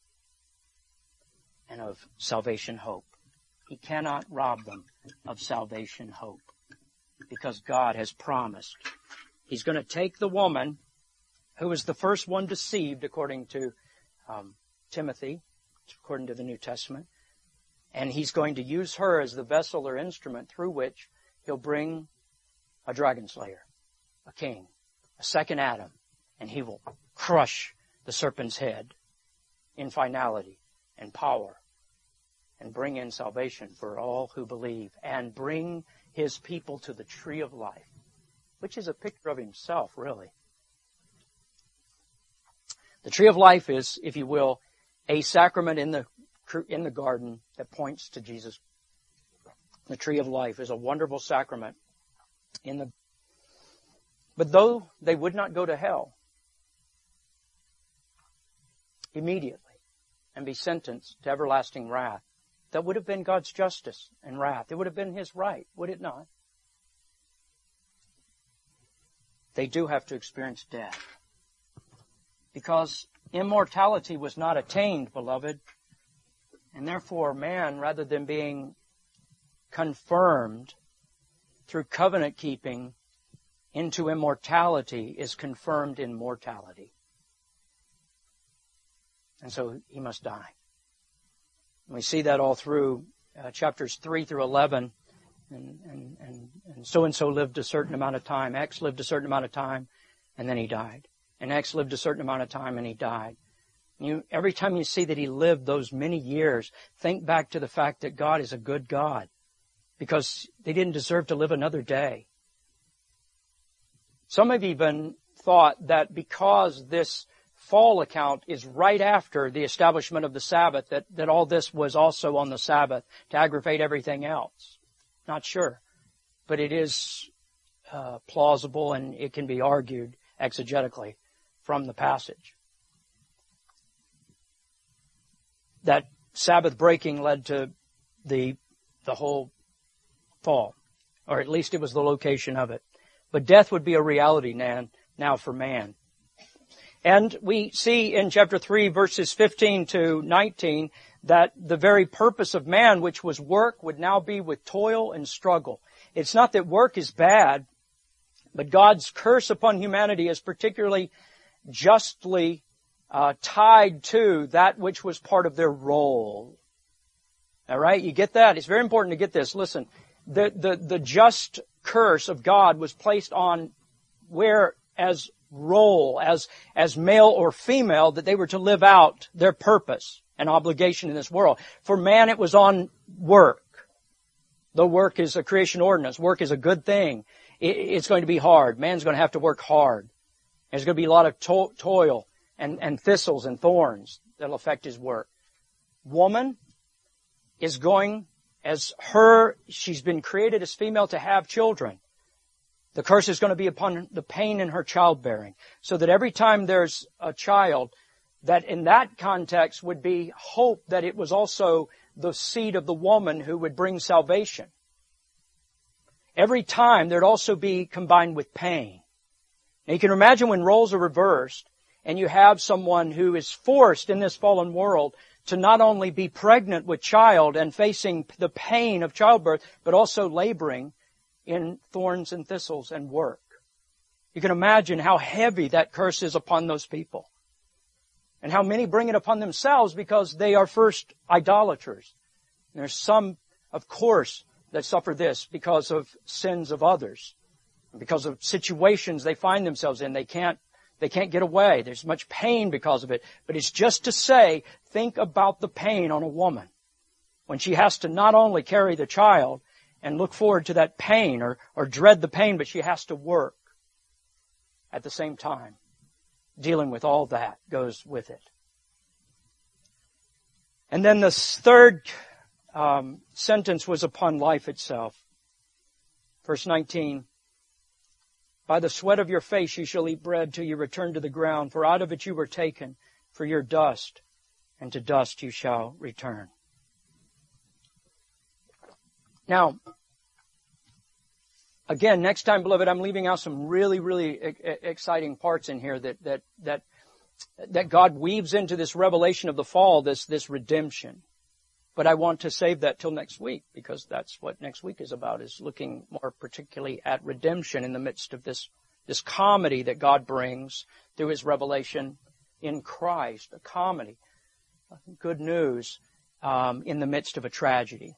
and of salvation hope. He cannot rob them of salvation hope because God has promised. He's going to take the woman who was the first one deceived, according to um, Timothy, according to the New Testament, and He's going to use her as the vessel or instrument through which He'll bring a dragon slayer, a king, a second Adam, and He will crush the serpent's head in finality and power, and bring in salvation for all who believe, and bring His people to the tree of life, which is a picture of Himself, really. The tree of life is, if you will, a sacrament in the in the garden that points to Jesus. The tree of life is a wonderful sacrament in the. But though they would not go to hell immediately and be sentenced to everlasting wrath, that would have been God's justice and wrath. It would have been His right, would it not? They do have to experience death. Because immortality was not attained, beloved. And therefore, man, rather than being confirmed through covenant keeping into immortality, is confirmed in mortality. And so he must die. We see that all through uh, chapters three through eleven. And, and, and, and so-and-so lived a certain amount of time. X lived a certain amount of time, and then he died. And X lived a certain amount of time, and he died. You, every time you see that he lived those many years, think back to the fact that God is a good God. because they didn't deserve to live another day. Some have even thought that because this fall account is right after the establishment of the Sabbath, that, that all this was also on the Sabbath to aggravate everything else. Not sure. But it is uh, plausible, and it can be argued exegetically from the passage. That Sabbath breaking led to the the whole fall, or at least it was the location of it. But death would be a reality now, now for man. And we see in chapter three, verses fifteen to nineteen, that the very purpose of man, which was work, would now be with toil and struggle. It's not that work is bad, but God's curse upon humanity is particularly justly uh, tied to that which was part of their role. All right, you get that? It's very important to get this. Listen, the the, the just curse of God was placed on where as role, as as male or female, that they were to live out their purpose and obligation in this world. For man, it was on work. Though work is a creation ordinance, work is a good thing. It, it's going to be hard. Man's going to have to work hard. There's going to be a lot of to- toil and, and thistles and thorns that'll affect his work. Woman is going, as her, she's been created as female to have children. The curse is going to be upon the pain in her childbearing. So that every time there's a child, that in that context would be hope that it was also the seed of the woman who would bring salvation. Every time there'd also be combined with pain. Now you can imagine when roles are reversed and you have someone who is forced in this fallen world to not only be pregnant with child and facing the pain of childbirth, but also laboring in thorns and thistles and work. You can imagine how heavy that curse is upon those people. And how many bring it upon themselves because they are first idolaters. And there's some, of course, that suffer this because of sins of others. Because of situations they find themselves in. They can't, they can't get away. There's much pain because of it. But it's just to say, think about the pain on a woman. When she has to not only carry the child and look forward to that pain or, or dread the pain, but she has to work at the same time. Dealing with all that goes with it. And then the third um, sentence was upon life itself. Verse nineteen. By the sweat of your face you shall eat bread till you return to the ground, for out of it you were taken, for your dust, and to dust you shall return. Now, again, next time, beloved, I'm leaving out some really, really exciting parts in here that, that, that, that God weaves into this revelation of the fall, this, this redemption. But I want to save that till next week, because that's what next week is about, is looking more particularly at redemption in the midst of this, this comedy that God brings through His revelation in Christ, a comedy, good news, um, in the midst of a tragedy.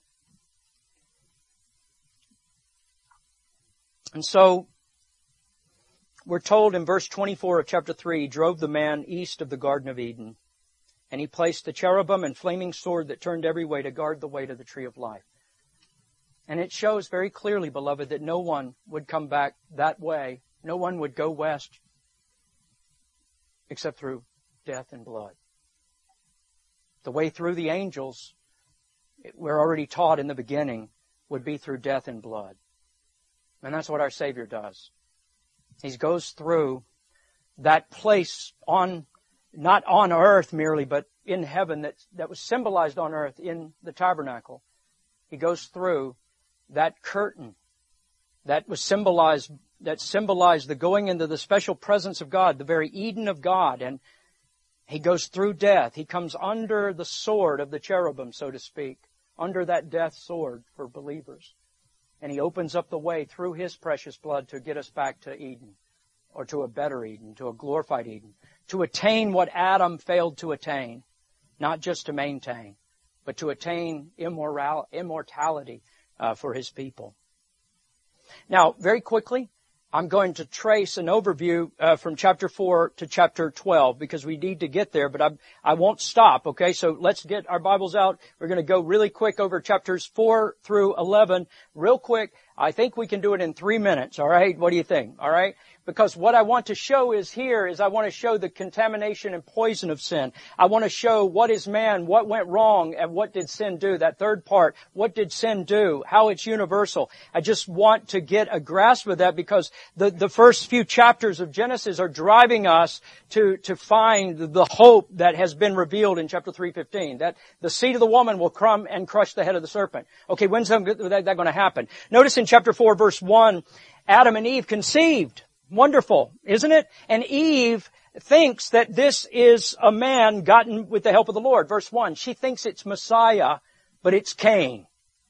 And so, we're told in verse twenty-four of chapter three, He drove the man east of the Garden of Eden, and He placed the cherubim and flaming sword that turned every way to guard the way to the tree of life. And it shows very clearly, beloved, that no one would come back that way. No one would go west except through death and blood. The way through the angels, we're already taught in the beginning, would be through death and blood. And that's what our Savior does. He goes through that place on, not on earth merely, but in heaven that, that was symbolized on earth in the tabernacle. He goes through that curtain that was symbolized, that symbolized the going into the special presence of God, the very Eden of God. And He goes through death. He comes under the sword of the cherubim, so to speak, under that death sword for believers. And He opens up the way through His precious blood to get us back to Eden, or to a better Eden, to a glorified Eden, to attain what Adam failed to attain, not just to maintain, but to attain immoral, immortality uh, for his people. Now, very quickly, I'm going to trace an overview uh, from chapter four to chapter twelve because we need to get there, but I, I won't stop, okay? So let's get our Bibles out. We're going to go really quick over chapters four through eleven. Real quick. I think we can do it in three minutes, all right? What do you think, all right? Because what I want to show is here is I want to show the contamination and poison of sin. I want to show what is man, what went wrong, and what did sin do. That third part, what did sin do, how it's universal. I just want to get a grasp of that because the, the first few chapters of Genesis are driving us to, to find the hope that has been revealed in chapter three fifteen. That the seed of the woman will come and crush the head of the serpent. Okay, when's that, that, that going to happen? Notice in chapter four, verse one, Adam and Eve conceived. Wonderful, isn't it? And Eve thinks that this is a man gotten with the help of the Lord. Verse one, she thinks it's Messiah, but it's Cain.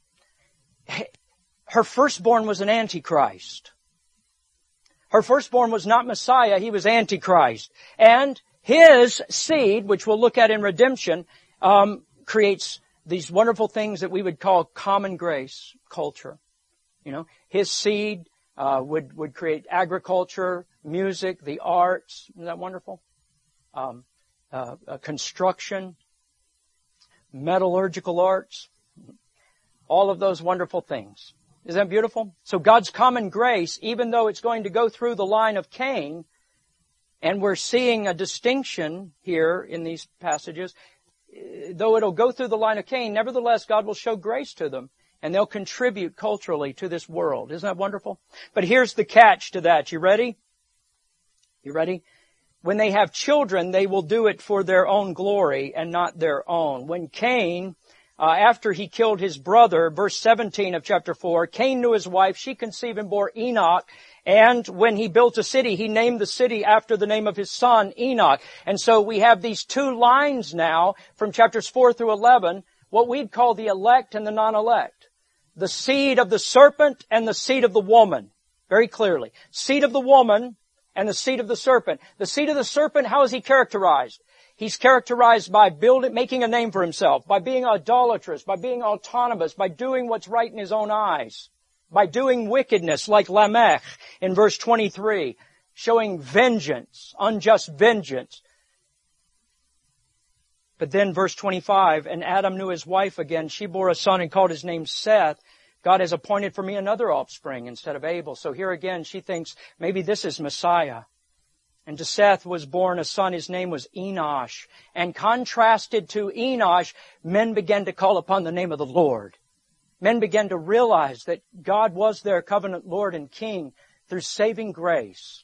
Her firstborn was an Antichrist. Her firstborn was not Messiah, he was Antichrist. And his seed, which we'll look at in redemption, um, creates these wonderful things that we would call common grace culture. You know, his seed Uh, would, would create agriculture, music, the arts. Isn't that wonderful? Um, uh, uh, construction, metallurgical arts, all of those wonderful things. Isn't that beautiful? So God's common grace, even though it's going to go through the line of Cain, and we're seeing a distinction here in these passages, though it'll go through the line of Cain, nevertheless God will show grace to them. And they'll contribute culturally to this world. Isn't that wonderful? But here's the catch to that. You ready? You ready? When they have children, they will do it for their own glory and not their own. When Cain, uh, after he killed his brother, verse seventeen of chapter four, Cain knew his wife, she conceived and bore Enoch. And when he built a city, he named the city after the name of his son, Enoch. And so we have these two lines now from chapters four through eleven, what we'd call the elect and the non-elect. The seed of the serpent and the seed of the woman. Very clearly. Seed of the woman and the seed of the serpent. The seed of the serpent, how is he characterized? He's characterized by building, making a name for himself, by being idolatrous, by being autonomous, by doing what's right in his own eyes, by doing wickedness like Lamech in verse twenty-three, showing vengeance, unjust vengeance. But then verse twenty-five, and Adam knew his wife again. She bore a son and called his name Seth. God has appointed for me another offspring instead of Abel. So here again, she thinks maybe this is Messiah. And to Seth was born a son. His name was Enosh. And contrasted to Enosh, men began to call upon the name of the Lord. Men began to realize that God was their covenant Lord and King through saving grace.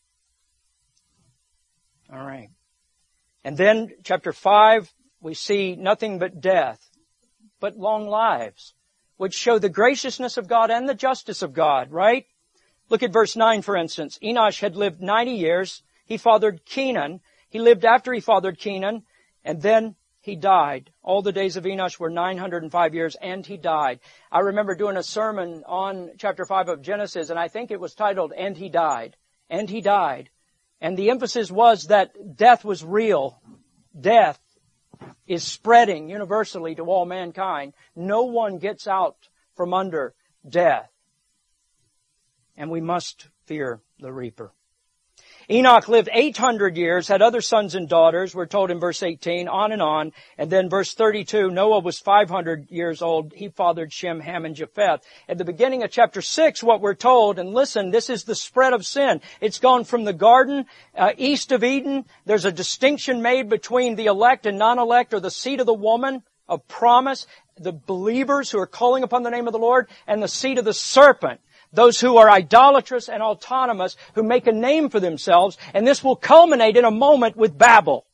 All right. And then chapter five, we see nothing but death, but long lives, which show the graciousness of God and the justice of God, right? Look at verse nine, for instance. Enosh had lived ninety years. He fathered Kenan. He lived after he fathered Kenan, and then he died. All the days of Enosh were nine hundred five years, and he died. I remember doing a sermon on chapter five of Genesis, and I think it was titled, And He Died. And he died. And the emphasis was that death was real. Death is spreading universally to all mankind. No one gets out from under death. And we must fear the reaper. Enoch lived eight hundred years, had other sons and daughters, we're told in verse eighteen, on and on. And then verse thirty-two, Noah was five hundred years old. He fathered Shem, Ham, and Japheth. At the beginning of chapter six, what we're told, and listen, this is the spread of sin. It's gone from the garden, uh, east of Eden. There's a distinction made between the elect and non-elect, or the seed of the woman of promise, the believers who are calling upon the name of the Lord, and the seed of the serpent. Those who are idolatrous and autonomous, who make a name for themselves, and this will culminate in a moment with Babel.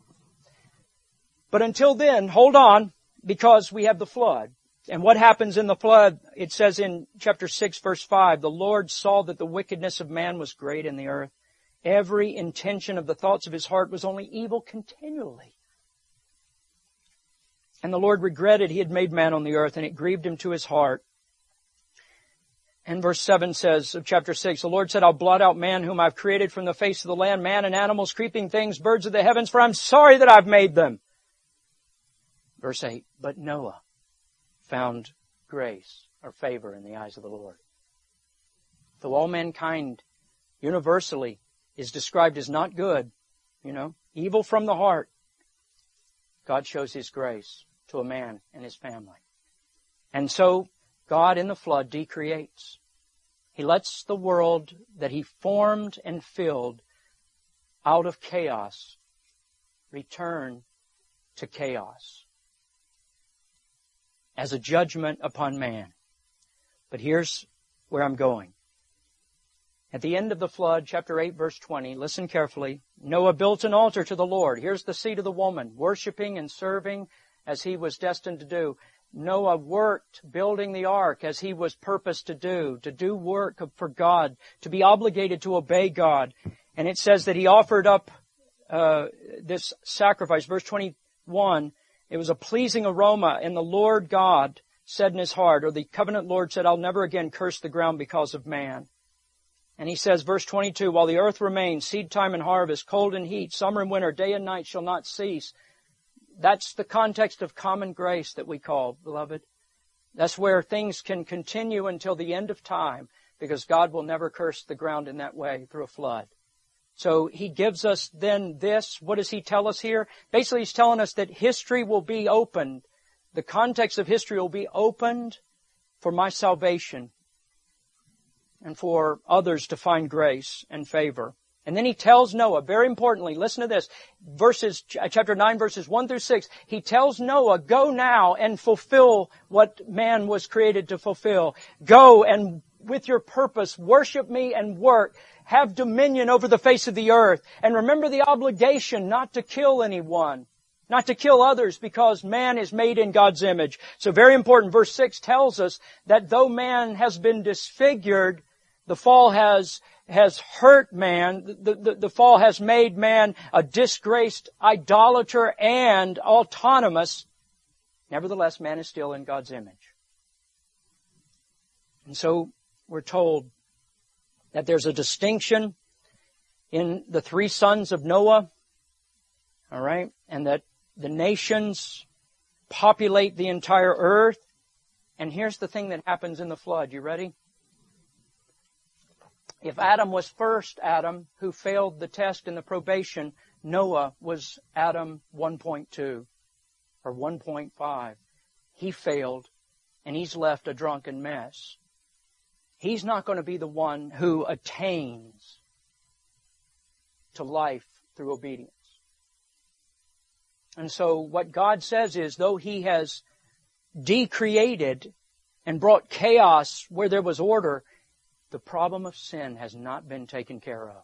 But until then, hold on, because we have the flood. And what happens in the flood? It says in chapter six, verse five, the Lord saw that the wickedness of man was great in the earth. Every intention of the thoughts of his heart was only evil continually. And the Lord regretted he had made man on the earth, and it grieved him to his heart. And verse seven says of chapter six, the Lord said, I'll blot out man whom I've created from the face of the land, man and animals, creeping things, birds of the heavens, for I'm sorry that I've made them. Verse eight, but Noah found grace or favor in the eyes of the Lord. Though all mankind universally is described as not good, you know, evil from the heart, God shows His grace to a man and his family. And so God in the flood decreates. He lets the world that He formed and filled out of chaos return to chaos as a judgment upon man. But here's where I'm going. At the end of the flood, chapter eight, verse twenty, listen carefully. Noah built an altar to the Lord. Here's the seed of the woman, worshiping and serving as he was destined to do. Noah worked building the ark as he was purposed to do, to do work for God, to be obligated to obey God. And it says that he offered up uh, this sacrifice. Verse twenty-one, it was a pleasing aroma, and the Lord God said in His heart, or the covenant Lord said, I'll never again curse the ground because of man. And He says, verse twenty-two, while the earth remains, seed time and harvest, cold and heat, summer and winter, day and night shall not cease. That's the context of common grace that we call, beloved. That's where things can continue until the end of time, because God will never curse the ground in that way through a flood. So He gives us then this. What does He tell us here? Basically, He's telling us that history will be opened. The context of history will be opened for my salvation and for others to find grace and favor. And then He tells Noah, very importantly, listen to this, verses, chapter nine, verses one through six, He tells Noah, go now and fulfill what man was created to fulfill. Go and with your purpose, worship Me and work. Have dominion over the face of the earth. And remember the obligation not to kill anyone, not to kill others, because man is made in God's image. So very important, verse six tells us that though man has been disfigured, the fall has has hurt man. The, the, the fall has made man a disgraced idolater and autonomous. Nevertheless, man is still in God's image. And so we're told that there's a distinction in the three sons of Noah, all right, and that the nations populate the entire earth. And here's the thing that happens in the flood. You ready? If Adam was first Adam who failed the test in the probation, Noah was Adam one point two or one point five. He failed, and he's left a drunken mess. He's not going to be the one who attains to life through obedience. And so what God says is, though He has decreated and brought chaos where there was order, the problem of sin has not been taken care of.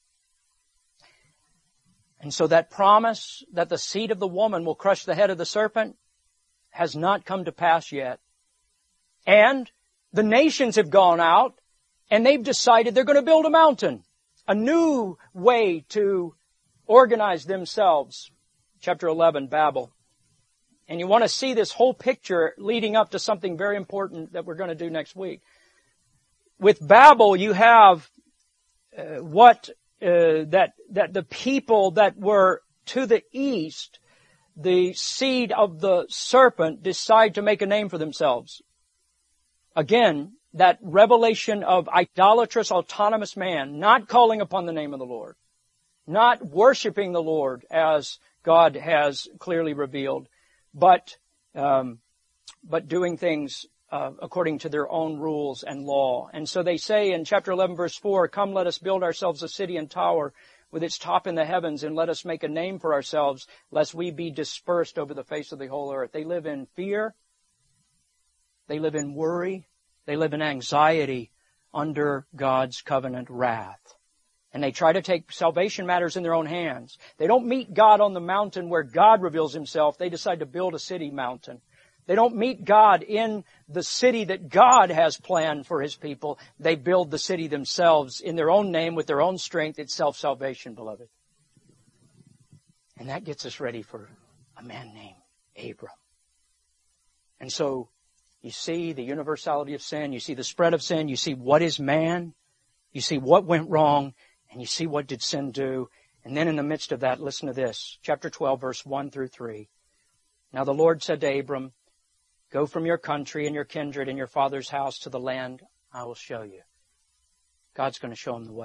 And so that promise that the seed of the woman will crush the head of the serpent has not come to pass yet. And the nations have gone out and they've decided they're going to build a mountain, a new way to organize themselves. Chapter eleven, Babel. And you want to see this whole picture leading up to something very important that we're going to do next week. With Babel, you have uh, what uh, that that the people that were to the east, the seed of the serpent, decide to make a name for themselves. Again, that revelation of idolatrous, autonomous man, not calling upon the name of the Lord, not worshiping the Lord as God has clearly revealed, but um, but doing things uh, according to their own rules and law. And so they say in chapter eleven, verse four, "Come, let us build ourselves a city and tower with its top in the heavens, and let us make a name for ourselves, lest we be dispersed over the face of the whole earth." They live in fear. They live in worry. They live in anxiety under God's covenant wrath. And they try to take salvation matters in their own hands. They don't meet God on the mountain where God reveals Himself. They decide to build a city mountain. They don't meet God in the city that God has planned for His people. They build the city themselves in their own name with their own strength. It's self-salvation, beloved. And that gets us ready for a man named Abram. And so you see the universality of sin. You see the spread of sin. You see what is man. You see what went wrong. And you see what did sin do. And then in the midst of that, listen to this. Chapter twelve, verse one through three. "Now the Lord said to Abram, go from your country and your kindred and your father's house to the land I will show you." God's going to show him the way.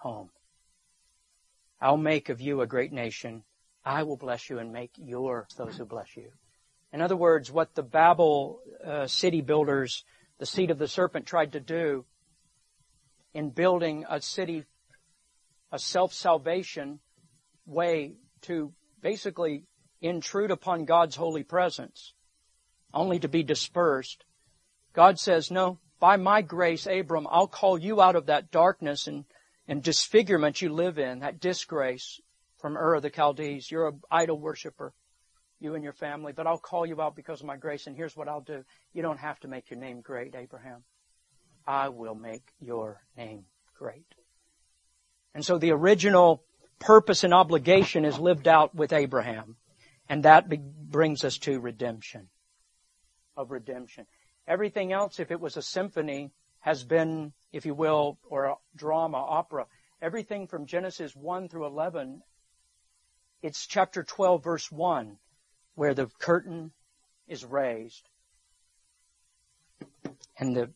home. I'll make of you a great nation. I will bless you and make your those who bless you. In other words, what the Babel uh, city builders, the seed of the serpent, tried to do in building a city, a self-salvation way to basically intrude upon God's holy presence, only to be dispersed. God says, no, by my grace, Abram, I'll call you out of that darkness and, and disfigurement you live in, that disgrace from Ur of the Chaldees. You're an idol worshiper, you and your family, but I'll call you out because of my grace, and here's what I'll do. You don't have to make your name great, Abraham. I will make your name great. And so the original purpose and obligation is lived out with Abraham. And that be- brings us to redemption. Of redemption. Everything else, if it was a symphony, has been, if you will, or a drama, opera. Everything from Genesis one through eleven, it's chapter twelve, verse one, where the curtain is raised. And the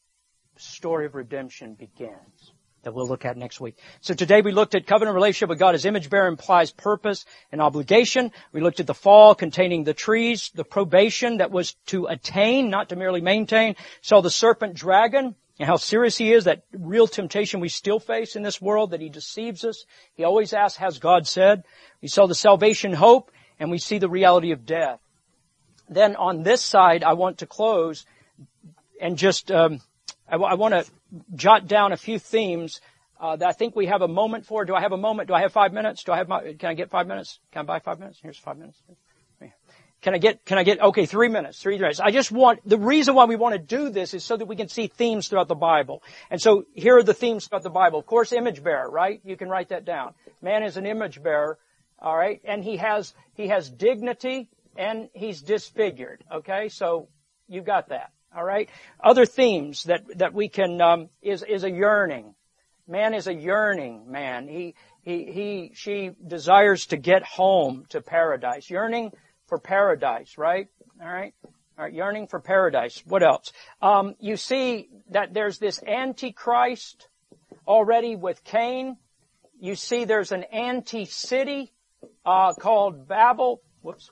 story of redemption begins, that we'll look at next week. So today we looked at covenant relationship with God as image bearer implies purpose and obligation. We looked at the fall containing the trees, the probation that was to attain, not to merely maintain. Saw the serpent dragon and how serious he is, that real temptation we still face in this world, that he deceives us. He always asks, has God said? We saw the salvation hope, and we see the reality of death. Then on this side, I want to close and just, um, I, w- I want to jot down a few themes uh, that I think we have a moment for. Do I have a moment? Do I have five minutes? Do I have my, can I get five minutes? Can I buy five minutes? Here's five minutes. Can I get, can I get, okay, three minutes, three minutes. I just want, the reason why we want to do this is so that we can see themes throughout the Bible. And so here are the themes throughout the Bible. Of course, image bearer, right? You can write that down. Man is an image bearer, all right? And he has, he has dignity and he's disfigured, okay? So you got that, all right? Other themes that, that we can, um, is, is a yearning. Man is a yearning man. He, he, he, she desires to get home to paradise. Yearning for paradise, right? All right. All right. Yearning for paradise. What else? Um, you see that there's this antichrist already with Cain. You see there's an anti-city, uh, called Babel. Whoops.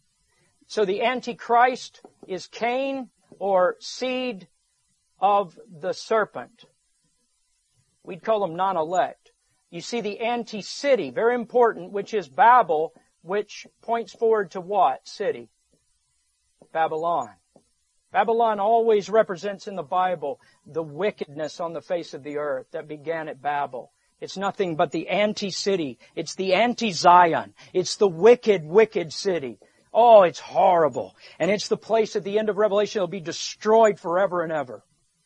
So the antichrist is Cain, or seed of the serpent. We'd call them non-elect. You see the anti-city, very important, which is Babel, which points forward to what city? Babylon. Babylon always represents in the Bible the wickedness on the face of the earth that began at Babel. It's nothing but the anti-city. It's the anti-Zion. It's the wicked, wicked city. Oh, it's horrible. And it's the place at the end of Revelation that will be destroyed forever and ever.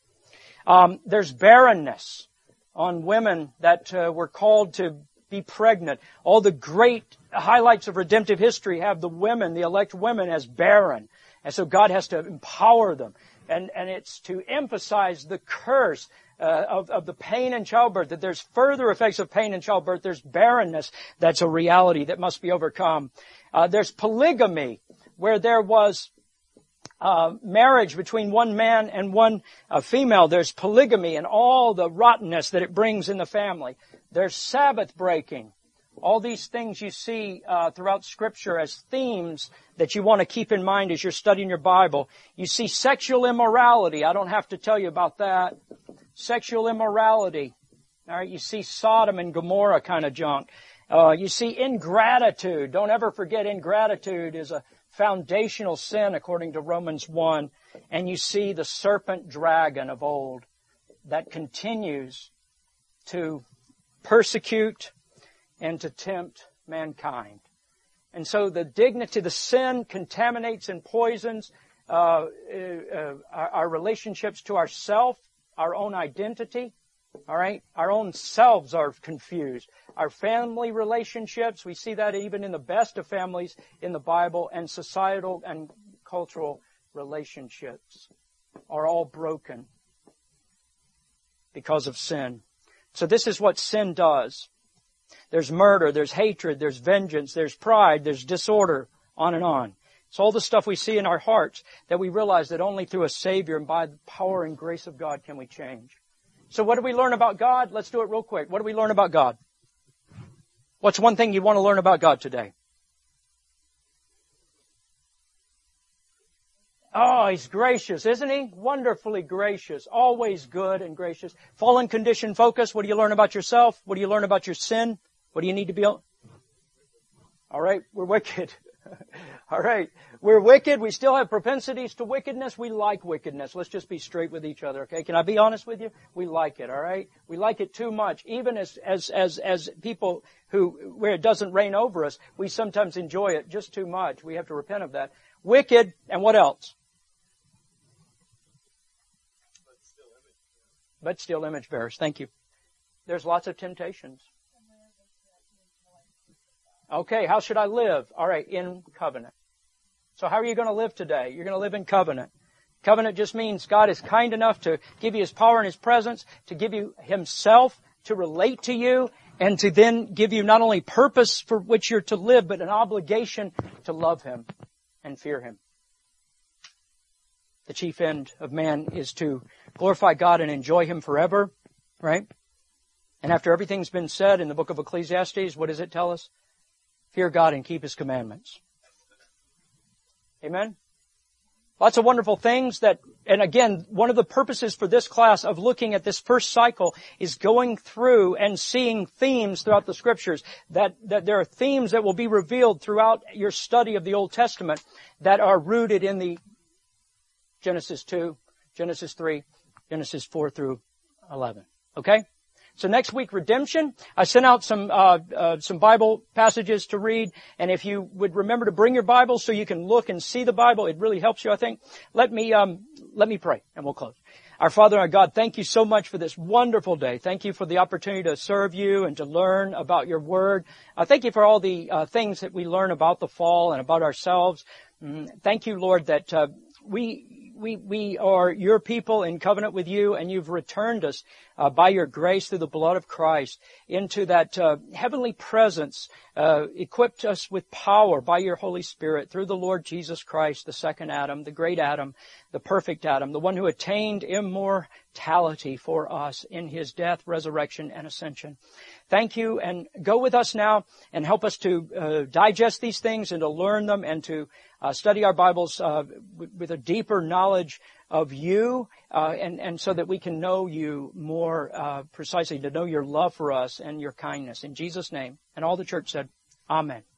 Um, there's barrenness on women that uh, were called to be pregnant. All the great highlights of redemptive history have the women, the elect women, as barren. And so God has to empower them. And, and it's to emphasize the curse uh, of, of the pain in childbirth, that there's further effects of pain in childbirth. There's barrenness that's a reality that must be overcome. Uh, there's polygamy, where there was uh, marriage between one man and one uh, female. There's polygamy and all the rottenness that it brings in the family. There's Sabbath breaking. All these things you see uh, throughout Scripture as themes that you want to keep in mind as you're studying your Bible. You see sexual immorality. I don't have to tell you about that. Sexual immorality. All right, you see Sodom and Gomorrah kind of junk. Uh, you see ingratitude. Don't ever forget ingratitude is a foundational sin according to Romans one. And you see the serpent dragon of old that continues to persecute and to tempt mankind. And so the dignity, the sin contaminates and poisons uh, uh, our, our relationships to ourself, our own identity. All right? Our own selves are confused. Our family relationships, we see that even in the best of families in the Bible, and societal and cultural relationships are all broken because of sin. So this is what sin does. There's murder, there's hatred, there's vengeance, there's pride, there's disorder, on and on. It's all the stuff we see in our hearts that we realize that only through a Savior and by the power and grace of God can we change. So what do we learn about God? Let's do it real quick. What do we learn about God? What's one thing you want to learn about God today? Oh, He's gracious, isn't He? Wonderfully gracious. Always good and gracious. Fallen condition focus. What do you learn about yourself? What do you learn about your sin? What do you need to be on? All right, we're wicked. All right, we're wicked. We still have propensities to wickedness. We like wickedness. Let's just be straight with each other, okay? Can I be honest with you? We like it, all right? We like it too much. Even as as as as people who where it doesn't reign over us, we sometimes enjoy it just too much. We have to repent of that. Wicked, and what else? But still image bearers. Thank you. There's lots of temptations. Okay, how should I live? All right, in covenant. So how are you going to live today? You're going to live in covenant. Covenant just means God is kind enough to give you His power and His presence, to give you Himself, to relate to you, and to then give you not only purpose for which you're to live, but an obligation to love Him and fear Him. The chief end of man is to glorify God and enjoy Him forever, right? And after everything's been said in the book of Ecclesiastes, what does it tell us? Fear God and keep His commandments. Amen? Lots of wonderful things that, and again, one of the purposes for this class of looking at this first cycle is going through and seeing themes throughout the Scriptures. That, that there are themes that will be revealed throughout your study of the Old Testament that are rooted in the Genesis two, Genesis three, Genesis four through eleven. Okay? So next week, redemption. I sent out some uh, uh some Bible passages to read, and if you would remember to bring your Bible so you can look and see the Bible, it really helps you, I think. Let me um let me pray, and we'll close. Our Father, our God, thank you so much for this wonderful day. Thank you for the opportunity to serve you and to learn about your Word. Uh, thank you for all the uh, things that we learn about the fall and about ourselves. Mm, thank you, Lord, that uh, we. We, we are your people in covenant with you, and you've returned us uh, by your grace through the blood of Christ into that uh, heavenly presence, uh, equipped us with power by your Holy Spirit through the Lord Jesus Christ, the second Adam, the great Adam, the perfect Adam, the one who attained immortality for us in His death, resurrection, and ascension. Thank you, and go with us now and help us to uh, digest these things and to learn them and to uh, study our Bibles uh, w- with a deeper knowledge of you, uh, and, and so that we can know you more uh, precisely, to know your love for us and your kindness. In Jesus' name. And all the church said, Amen.